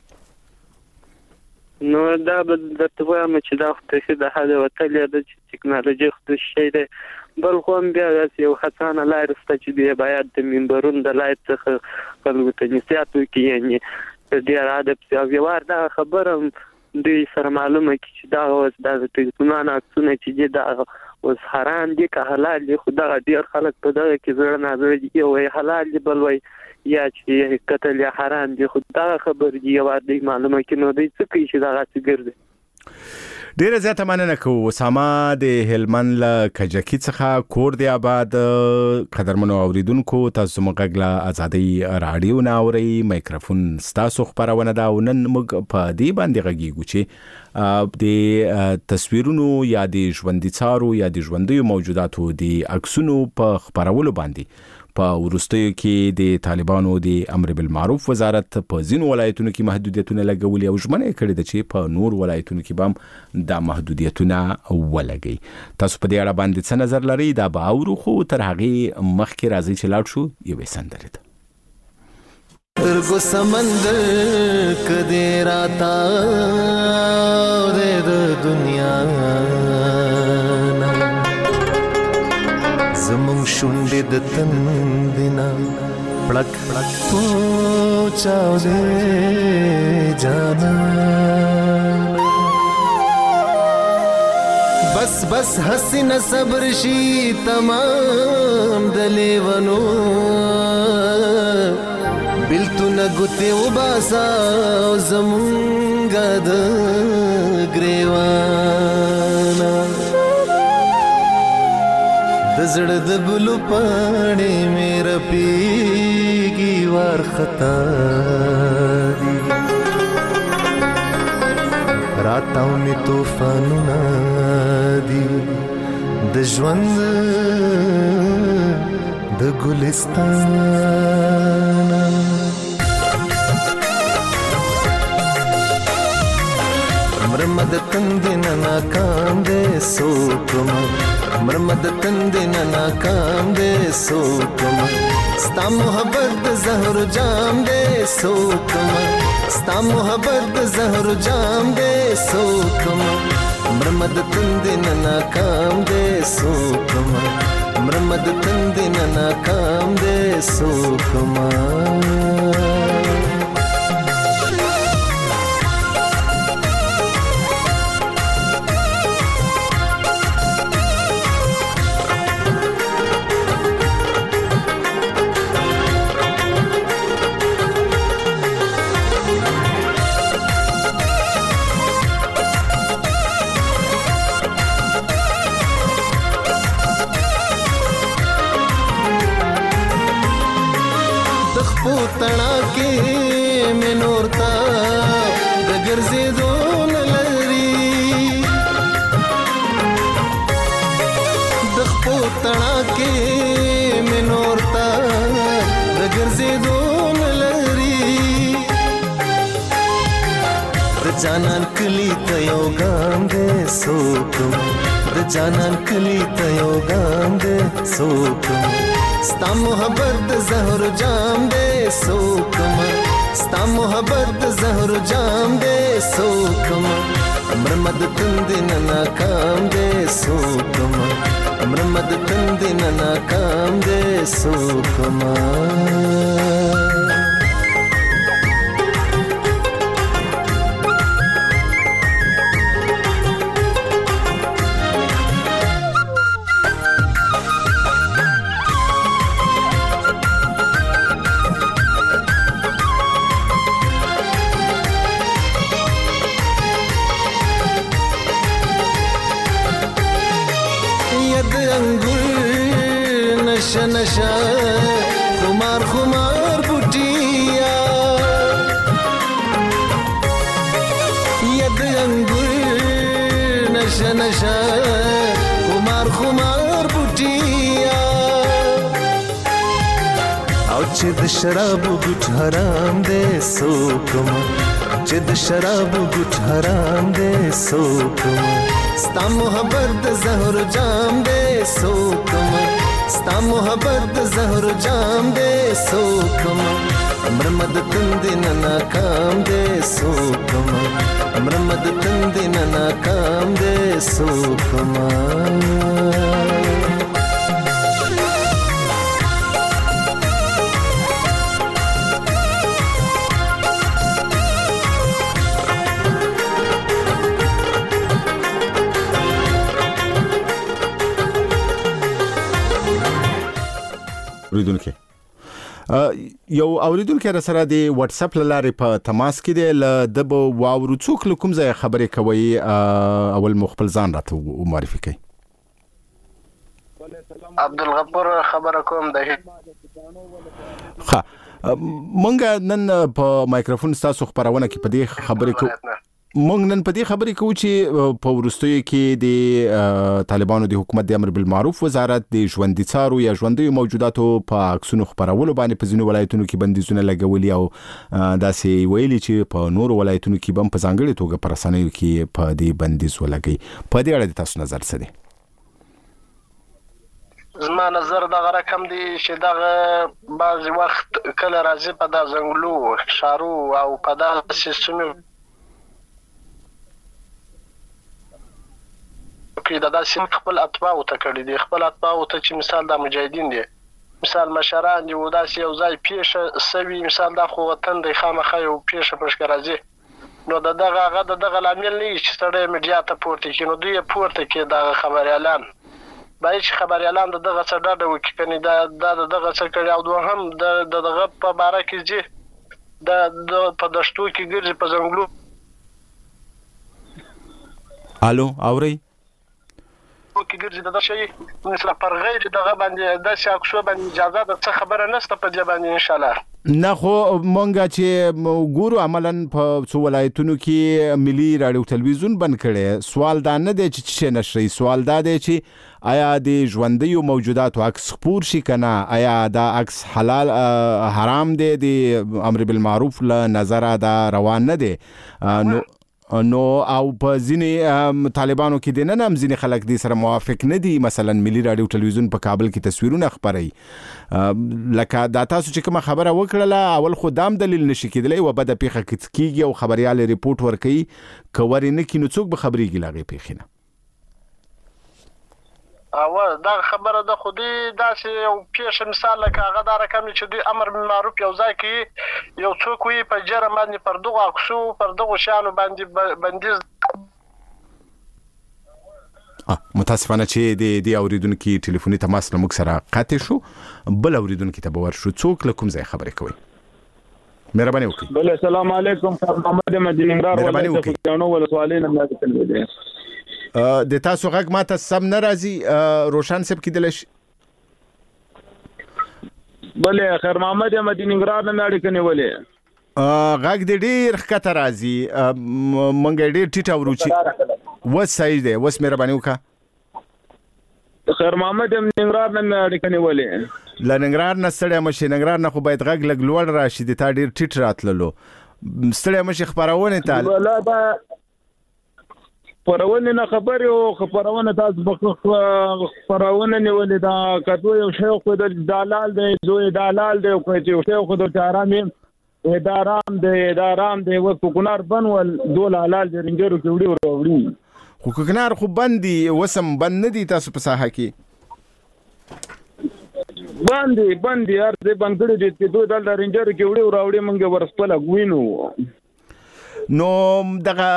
Speaker 18: نو دا د توام چې دا خو د هغه وتلې د ټکنالوژي خو شي دی بل خو بیا یو حسانه لار ست چې دی باید د منبرون د لایت څخه خلکو ته نصيحت وکړي یعنی ډیر عادت او یوار دا خبره دوی سره معلومه کی چې دا اوس د ټلیفونونو عکسونه چې دا اوس حرام دي که حلال دي، خو دا ډیر خلک په دغه کې زړه نازړه دي وای حلال دي بل وای یا چې قتل یا حرام دي، خو دا خبر دي یوار دوی معلومه کی نو دوی څه کوي چې دا غاڅ ګرځي.
Speaker 6: ډیره زیاته مننه کوم اسامه د هلمند له کجکی څخه کور دی آباد. قدرمنو اوریدونکو تاسو موږ له ازادي رادیو نه اوري مایکروفون ستاسو خبرونه دا ونن موږ په دې باندې غږیږو چې د تصویرونو یا د ژوندۍ څارو یا د ژوندۍ موجوداتو د عکسونو په خبرولو باندې په ورستیو کې د طالبانو د امر بالمعروف وزارت په ځینو ولایتونو کې محدودیتونه لګولي او ژمنه کړې ده چې په نور ولایتونو کې به د محدودیتونه ولګي. تاسو په دې اړه باندې څه نظر لرئ؟ دا به اورو، خو تر هغه مخکې راځي چې لاړ شو یوې سندرې ته.
Speaker 19: ترګو سمندر کدی راتا د دنیا زمون شونډې د تندنا پړک پړک پوچاو دې جانا بس بس حسین صبر شي تمام دلیونو بلتونه ګوتې وباسا زمونږ د ګریوانا د زړه د ګلو پاڼې مې رپېږي وارخطا دي راتاو مې طوفانونه دي د ژوند د ګلستان مرمد تندنا ناکام دے سوکم مرمد تندنا ناکام دے سوکم ستا محبت زہر جام دے سوکم ستا محبت زہر جام دے سوکم مرمد تندنا ناکام دے سوکم مرمد تندنا ناکام دے سوکم تنا کې مې نورتا د ګرځېدو نه لري د خپو تنا کې مې نورتا د ګرځېدو نه لري د جانان کلی ته یو ګام دې سوکم د جانان کلی ته یو ګام دې سوکم ستا محبت زہر جام دے سوکم ستا محبت زہر جام دے سوکم مرمد تندنا ناکام دے سوکم مرمد تندنا ناکام دے سوکم نشا نشا خمار خمار بوٹیا ید انگور نشا نشا خمار خمار بوٹیا او چې د شراب ګټ حرام دے سوکم چې د شراب ګټ حرام دے سوکم ستا محبت زہر جام دے سوکم ستا محبت زہر جام دے سوکم مرمد تندنا ناکام دے سوکم مرمد تندنا ناکام دے سوکم
Speaker 6: اوریدونکو یو اوریدونکو را سره د واتس اپ لارې په تماس کې دی د واورو څوک کوم ځای خبرې کوي اول مخبل ځان راته معرفي کړئ.
Speaker 10: عبدالغفور خبره کوم ده.
Speaker 6: ها مونږ نن په مایکروفون تاسو خبرونه کې په دې خبرې کوو چې په ورستیو کې د طالبانو د حکومت د امر بالمعروف وزارت د ژوندۍ څارو یا ژوندۍ موجوداتو په عکسونو خبرولو باندې په ځینو ولایتونو کې بندیزونه لګولي او داسې ویلي چې په نورو ولایتونو کې هم په ځانګړي توګه پر رسنیو کې په دې بندیز ولګي. په دې اړه تاسو نظر څه دی؟
Speaker 10: زما نظر دغه رقم دی چې دغه بعضی وخت کله راځي په د ځنګلو شارو او په دغه سیستم کې د داسې خپل اتباع ته کړی دي، خپل اتباع ته چې مثال د مجاهدین دي، مثال مشران دي، و داسې یو ځای پیښه سوي، مثال د خو وطن د خامخا یو پیښه پښکا راځي، نو دغه لامل نه چې سړی میډیا ته پورته کینو دوی پورته کې د خبريالان باید چې خبريالان دغه څه ډاډه وکړي کني دا دغه څه کړي او دوهم دغه په باره کې چې د په دشتو کې ګرځي په ځنګلو.
Speaker 6: الو اوري
Speaker 10: کې ګرځي دغه شی مثلا پر غیر دغه باندې د شاکسو باندې اجازه د څه خبره نشته په دې باندې ان شاء الله
Speaker 6: نه خو مونږه چې ګورو عملاً په څو ولایتونو کې ملي رادیو تلویزیون بند کړي. سوال دا نه دی چې نشري، سوال دا دی چې آیا د ژوندۍ موجوداتو عکس خپور شي کنه، آیا دا عکس حلال حرام دی د امر بالمعروف له نظر دا روان نه دی نو او په ځینې طالبانو کې د نن هم ځینې خلک دې سره موافق نه دي. مثلا ملي رادیو تلویزیون په کابل کې تصویرونه خبري لکه دا تاسو چې کوم خبره وکړه اول خو دام دلیل نشي کېدلی و بده پیخه کیږي او خبريال ریپورت ورکړي کوري نه کینو څوک به خبريږي لاغي پیخینه
Speaker 10: او دا خبره د خودي داسې یو پیښه مثال لکه هغه دا رقم چې دوی امر بالمعروف یو ځای کې یو څوک وي په جرم باندې پر دغه عکسو پر دغه شانو باندې بندیز.
Speaker 6: متاسفانه چې د اوریدونکو ټلیفوني تماس له موږ سره قطع شو. بل اوریدونکو ته باور شو څوک له کوم ځای خبرې کوي. مهرباني وکړئ.
Speaker 20: بل السلام علیکم محمد مدینګار ولایت ولسوالۍ نه ملاتړ
Speaker 6: د تاسو غږ ماته سم نه راځي روشن سب کېدل شي.
Speaker 20: بل خیر محمد مدینګار نه اړیکه نیولې
Speaker 6: غږ د ډیر ښکته راځي مونږ ډیر ټیټ اورو چې وسایي دی وس مهرباني وکړه.
Speaker 20: خیر محمد ننګرهار نه اړیکه نیولې
Speaker 6: لننګرهار نه ستړی مشي ننګرهار نه خو باید غږ لګ لوړ راشي د تا ډیر ټیټ راتللو ستړی مشي خبرونه تعال خبرونه نه خبر او خبرونه تاسو خبرونه نیولې دا کتو یو شی خو د دلال دی زوی دلال دی خو چې یو شی خو د چارامې ادارام دی و کوکنار بنول دول حلال دی رنجرو کې وړي خو کوکنار خو بندي وسم بند نه دي تاسو په ساحه کې باندې
Speaker 20: هر څه بنګړي دي چې دوی دل رنجرو کې وړي مونږ ورسپل غوینو
Speaker 6: نو دغه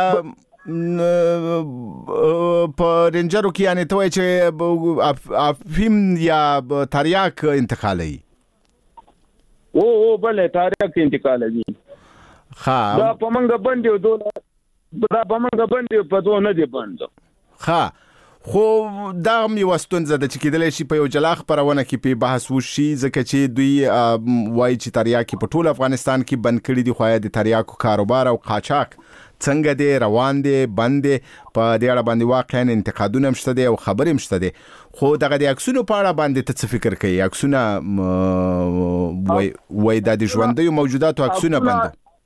Speaker 6: په رنجرو کې یعنی ته چې افیم یا تریاک انتقالي
Speaker 20: او بل تریاک انتقالي
Speaker 6: ها
Speaker 20: دا په منګه باندې دوله دا په منګه باندې په دوه نه دی باندې
Speaker 6: ها خو دا مې واستونزه د چې کېدل شي په یو جلا خبرونه کې په بحث وشي ځکه چې دوی وایي چې تریاکي په ټول افغانستان کې بند کړي دي خو د تریاکو کاروبار او قاچاق څنګه دی روان دی بند په دې اړه باندې واقعا انتقادونه مشته دي او خبرې مشته دي خو دغه د عکسونو په اړه باندې ته څه فکر کوي عکسونه وای د ژوندۍ موجوداتو عکسونه بند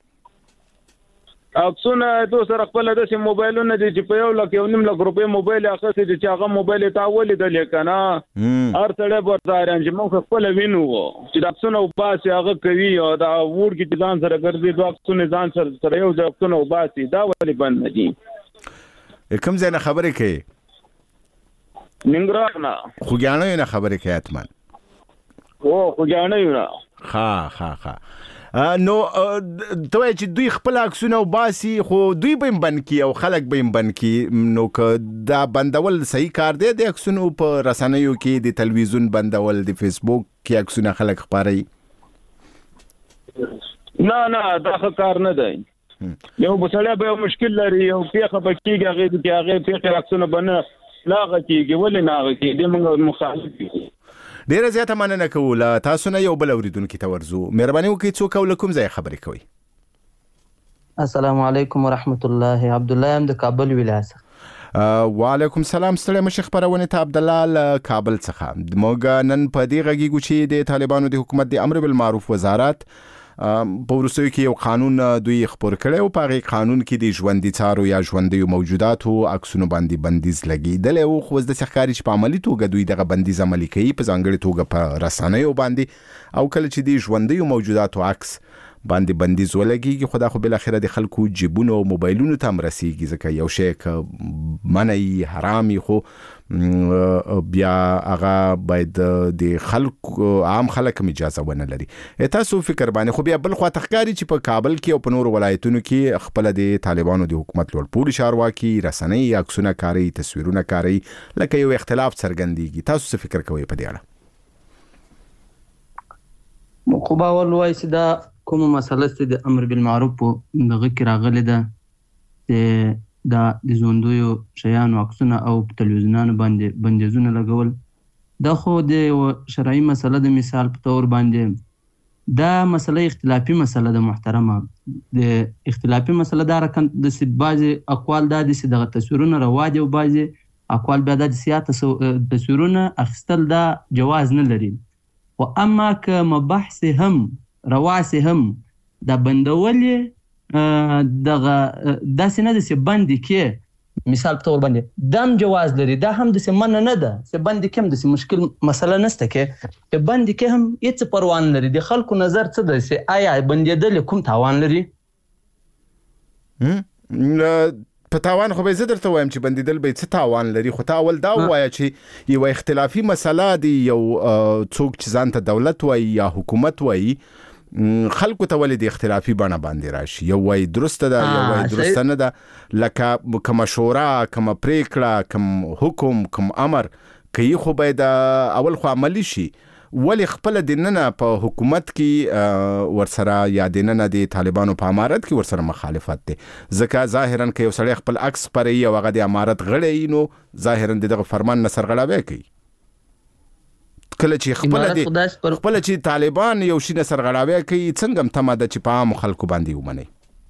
Speaker 20: عکسونه تو سره خپل د موبایلونو دي چې په یو لک یو نیم لک روپے موبایل اخیسته چې هغه موبایل ته ولې د لیکنه هر څړې برداران چې موږ خپل وینو چې د عکسونه او باسي هغه کوي او دا ور کې ځان سره ګرځي د عکسونه ځان سره یو د عکسونه او باسي دا ولې بند نه دي
Speaker 6: کوم ځای نه خبرې کوي
Speaker 20: ننګرهار نه
Speaker 6: خوګیانو نه خبرې کوي اتمن
Speaker 20: او خوګیانو نه
Speaker 6: ها نو ته چې دوی خپل عکسونه وباسي خو دوی به بند کی او خلک به بند کی نو که دا بندول صحیح کار دی د عکسونو په رسنیو کې د تلویزیون بندول د فیسبوک کې عکسونه خلک خپاري
Speaker 20: نه دا کار نه دی یو بسړی به مشکل لري یو پیخه بکیږي هغه کې هغه پیخه عکسونه بنه لاغه کیږي ولې نه کیږي د موږ مخالف یو
Speaker 6: ډیره زیاته مننه کوم تاسو نه یو بل اوریدونکو ته ورزو مهرباني وکړئ څوک او کوم ځای خبرې کوي
Speaker 21: السلام علیکم ورحمت الله عبد الله ام د کابل ولایت
Speaker 6: وعلیکم السلام ستړي مشه خبرونه ته عبد الله له کابل څخه موږ نن په دې غږی چې د طالبانو د حکومت د امر بالمعروف وزارت په ورسوي کې یو قانون دوی خبر کړي او په قانون کې د ژوندۍ څارو یا ژوندۍ موجوداتو عکسونو باندې بندیز لګیدل او خو د سرکاري په عملی توګه دوی دغه بندیز عملي کوي په ځانګړي توګه په رسنیو باندې او کله چې د ژوندۍ موجوداتو عکس باندې بندیز ولګيږي خدا خو بل اخره د خلکو جیبونو او موبایلونو ته مرسيږي ځکه یو شی منعي حرامي خو بیا هغه باید د خلکو عام خلک اجازه ونه لري تاسو فکر باندې خو بیا بل خو تخکاری چې په کابل کې او په نور ولایتونو کې خپل د طالبانو د حکومت لوړ پوړي چارواکي رسنۍ عکسونه کاری تصویرونه کاری لکه یو اختلاف څرګندېږي تاسو څه فکر کوئ په دې اړه
Speaker 21: خو باور وایي چې دا کومه مسله چې د امر بالمعروف دغه کې راغلي ده چې دا د ژوندیو شیانو عکسونه او تلویزیونانو باندې بندیزونه لګول دا خو د شرعي مسله د مثال په تور باندې دا مسله اختلافي مسله د محترمه د اختلافي مسله دا رکن د بعض اقوال دا د دغه تصویرونه روا دي او بعض اقوال بیا د سیاست تصویرونه اخستل دا جواز نه لري او اما که مبحث هم رواسي هم د بندولې دغه داسې نه د سی بندي کې مثال په تور باندې دم جواز لري دا هم د سی من نه ده سی بندي کې هم د سی مشکل مسله نشته کې بندي کې هم هیڅ پروا نه لري د خلکو نظر څه ده سی آیا بندیدل کوم تاوان لري
Speaker 6: په تاوان خو به زه درته وایم چې بندیدل به څه تاوان لري خو تا اول دا وایي چې یو اختلافي مسله دی یو څوک چې ځان ته دولت وایي یا حکومت وایي خلکو ته ولې د اختلافي بڼه باندې راشي یو وایي درسته ده یو وایي درسته نه ده لکه کوم شورا کوم پریکړه کوم حکم کوم امر کوي خو باید اول خو عملی شي ولی خپل دیننه په حکومت کې ورسره یا دیننه د طالبانو په امارت کې ورسره مخالفت دي ځکه ظاهرا کې یو سړی خپل عکس پرې او هغه د امارت غړی نو ظاهرا دغه فرمان نه سرغړاوي کوي کله چې خپل چې طالبان یو شي نه سرغړاوي کوي څنګه تمه ده چې په عام خلکو باندې ومني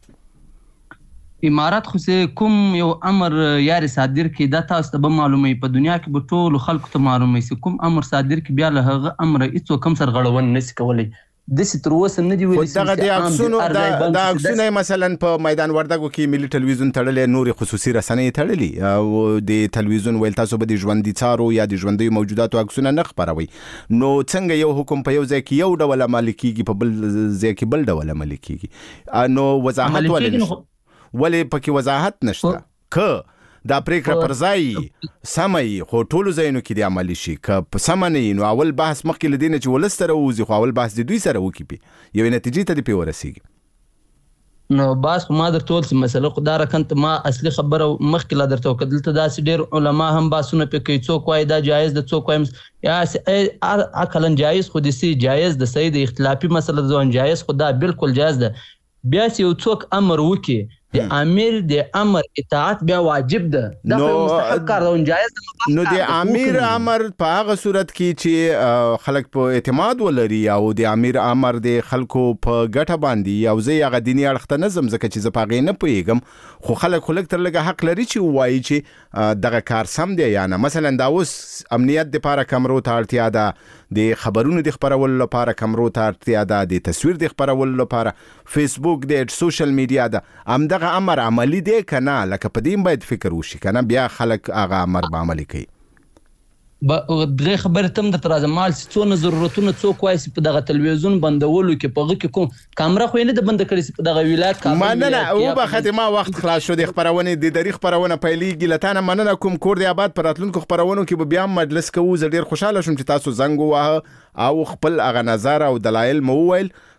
Speaker 21: امارات خو کوم یو امر یاري صادر کی دا تاسو ته معلومه په دنیا کې به ټول خلکو ته معلومه سي کوم امر صادر کی بیا له هغه امر هیڅ کوم سرغړون نشي کولای د ستر وسه نه دی ویل
Speaker 6: دغه د عکسونو د عکسونو مثلا په میدان وردګو کې ملي ټلویزیون تړلې نور خصوصي رسنۍ تړلې او د ټلویزیون ویل تاسو به د ژوندۍ څارو یا د ژوندۍ موجوداتو عکسونه نه خبروي نو څنګه یو حکم په یو ځای کې یو ډول عمل کیږي په بل ځای کې بل ډول عمل کیږي نو وضاحت ولې پکې وضاحت نشته که دا پریکړه پر ځای سمې خو ټولو ځایونو کې د عملي شي که په سمه نه نو اول بحث مخکې له دې نه چې ولس سره ووځي خو اول بحث د دوی سره وکړي یوې نتیجې ته دې ورسېږي
Speaker 21: نو باس ما درته وویل چې مسله خو دا رکنت ما اصلي خبره مخکې لا درته وکړه دلته داسې ډېر علما هم بحثونه پرې کوي څوک وایي دا جایز ده څوک وایي یا عقلا جایز خو داسې جایز ده صحیح د اختلافي مسله ځوان جایز خو دا بالکل جایز ده بیا چې یو څوک امر وکړي د امیر د امر اطاعت بیا واجب ده دا مستحق کار ده جایز
Speaker 6: نو د امیر امر په هغه صورت کې چې خلک په اعتماد ولري او د امیر امر د خلکو په ګټه باندې او زه هغه دیني اړخ ته نظم ځکه چې زه پاغې نه پوهیږم خو خلک تر لږه حق لري چې وایي چې دغه کار سم دی یا نه مثلا دا اوس امنیت د لپاره کمرو ته اړتیا ده د خبرونو د خبرولو لپاره کمرو ته اړتیا ده د تصویر د خبرولو لپاره فیسبوک د سوشل میډیا ده همدغه امر عملی دی کنه لکه په دې باید فکر وشي کنه بیا خلک هغه امر به عملي کوي
Speaker 21: دغه خبره تم د ترازمال څونه ضرورتونه څوک وایي په دغه تلویزیون بندولو کې په غو کې کوم کیمرا خو نه د بند کړی په دغه ولایت کابل
Speaker 6: مننه او به ختمه وخت خلاص شو د خبرونه د تاریخ خبرونه پیلېږي لته مننه کوم کور دی آباد پراتلونکو خبرونو کې بیا مجلس کوو زه ډیر خوشاله شوم چې تاسو زنګ واه او خپل اغه نظر او دلایل مو ویل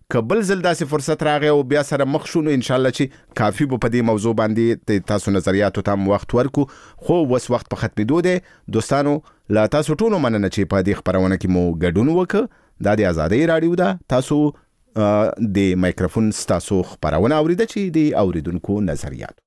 Speaker 6: قبل زل داسې فرصت راغی او بیا سره مخ شو نو ان شاء الله چې کافي به په دې موضوع باندې تاسو نظریاتو ته وخت ورکو خو وس وخت په ختمېدو دی دوستانو لا تاسو ټول مننه چې په دې خبرونه کې مو ګډون وکړ دا د آزادۍ رادیو ده تاسو د مایکروفون ستاسو خبرونه اوریده چې د اوریدونکو نظریات